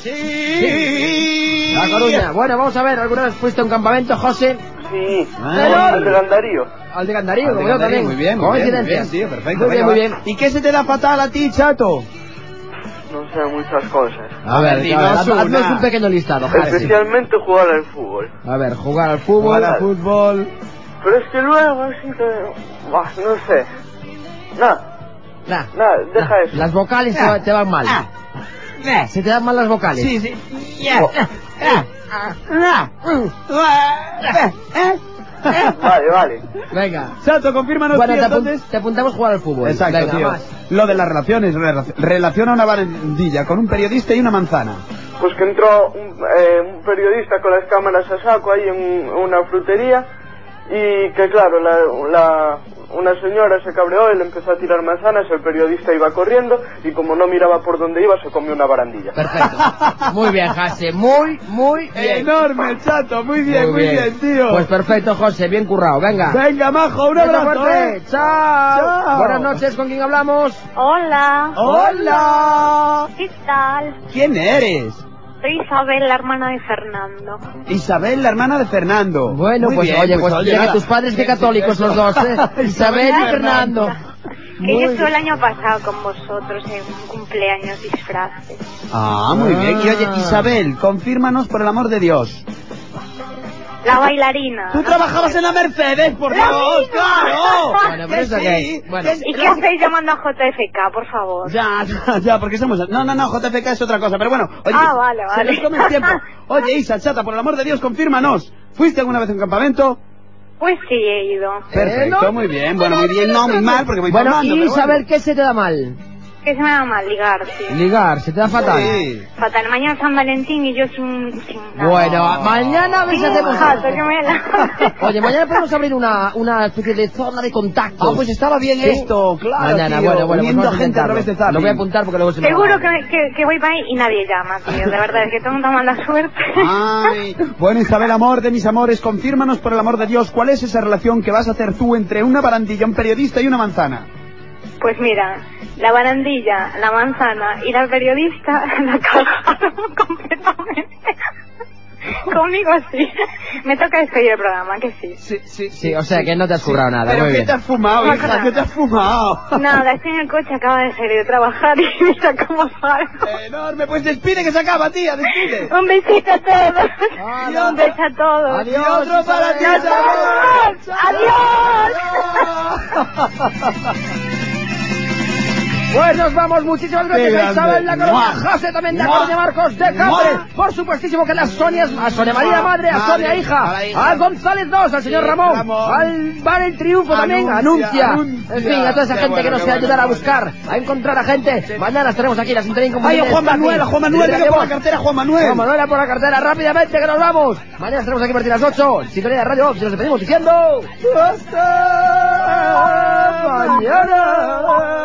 Sí. La Coruña. Bueno, vamos a ver, ¿alguna vez fuiste a un campamento, José? Sí, Ah. al de Gandarío. Al de Gandarío, Al de como yo Gandarío, también. muy bien, muy bien, muy Coincidencias. bien, tío, perfecto. Muy bien, venga, muy va. bien. ¿Y qué se te da fatal a ti, chato? No sé, muchas cosas. A ver, dinos a ver, haz- una. haznos un pequeño listado, José. Especialmente jugar al fútbol. A ver, jugar al fútbol. Jugar al fútbol. Pero es que luego, así que... Buah, no sé. Nada, Nah, nada, deja nah, eso. Las vocales te, va- te van mal. Ah. Eh, Se te dan mal las vocales. Sí, sí. Ya. Ah. Ah. Ah. Eh. Vale, vale. Venga. Chato, confírmanos, Bueno, tío, te, apun- entonces. te apuntamos a jugar al fútbol. Exacto, Venga, tío. más. Lo de las relaciones, rela- relaciona una barandilla con un periodista y una manzana. Pues que entró un, eh, un periodista con las cámaras a saco ahí en una frutería y que claro, la, la, una señora se cabreó y le empezó a tirar manzanas, el periodista iba corriendo y como no miraba por dónde iba se comió una barandilla. Perfecto. Muy bien, José. Muy, muy bien. Enorme, chato, muy bien, muy, bien. tío. Pues perfecto, José. Bien currado. Venga. Venga, majo, un Beso abrazo, fuerte. eh. Chao. Chao. Buenas noches. ¿Con quién hablamos? Hola, Hola. ¿qué tal? ¿Quién eres? Soy Isabel, la hermana de Fernando. Isabel, la hermana de Fernando. Bueno, Muy pues bien, oye, pues, llega nada. tus padres que católicos los dos, ¿eh? Isabel y Fernando. Que yo estuve el año pasado con vosotros en un cumpleaños disfraces. Ah, muy bien. Y oye, Isabel, confírmanos por el amor de Dios. La bailarina. Tú trabajabas en la Mercedes, por Dios, claro. Bueno, pero eso qué es. Bueno. que sí. ¿Y qué hacéis llamando a J F K, por favor? Ya, ya, ya, porque somos... No, no, no, J F K es otra cosa, pero bueno. Oye, Ah, vale, vale. Se nos come el tiempo. Oye, Isa, chata, por el amor de Dios, confírmanos. ¿Fuiste alguna vez a un campamento? Pues sí, he ido. Perfecto, no, muy bien. Bueno, muy bien, no, muy mal, porque voy Bueno, formando, y pero Isabel, bueno. ¿qué se te da mal? Que se me da mal ligar, sí. Ligar, se te da fatal. Sí. Fatal, mañana es San Valentín y yo sin, sin nada. Bueno, mañana a ver si Sin un hacemos... jato, que me la... Oye, mañana podemos abrir una, una especie de zona de contacto. Ah, pues estaba bien Sí. esto, claro, Mañana, tío, bueno, bueno, pues uniendo vamos a gente a intentarlo. través de Zapping. Lo voy a apuntar porque luego se me Seguro va. que, que, que voy para ahí y nadie llama, tío. De verdad, es que tengo tan mala suerte. Ay, bueno, Isabel, amor de mis amores, confírmanos por el amor de Dios cuál es esa relación que vas a hacer tú entre una barandilla, un periodista y una manzana. Pues mira, la barandilla, la manzana y la periodista la cagaron completamente. Conmigo sí. Me toca despedir el programa, que sí. Sí, sí, Sí, o sea que no te has currado nada. ¿Pero muy qué bien. te has fumado, No, hija? nada. ¿Qué te has fumado? Nada, estoy en el coche, acaba de salir de trabajar y mira cómo salgo. Enorme, pues despide que se acaba, tía, despide. Un besito a todos. Adiós. Un beso a todos. Adiós. Y otro para ti, Adiós. Isabel. Adiós. Pues nos vamos, muchísimas gracias Qué a Isabel, la grande. Coruña, Mua. José también de Mua. Coruña, Marcos de Cambre, Mua. por supuestísimo que las Sonias, a Sonia María Madre, a Madre, Sonia Hija, a la hija. a González dos, al señor Sí, Ramón, Ramón. al Bar El Triunfo también, Anuncia, anuncia, anuncia. en fin, a toda esa Qué gente bueno, que nos qué quiere bueno, ayudar a qué buscar, a encontrar a gente. Mañana estaremos aquí, la sintonía Ay, inconfundible a Juan de Stati. Manuel, a Juan Manuel, venga por la cartera, Juan Manuel. Juan Manuel, a por la cartera, rápidamente que nos vamos. Mañana estaremos aquí a partir de las ocho, sintonía de Radio Ops, y nos despedimos diciendo... ¡Hasta mañana!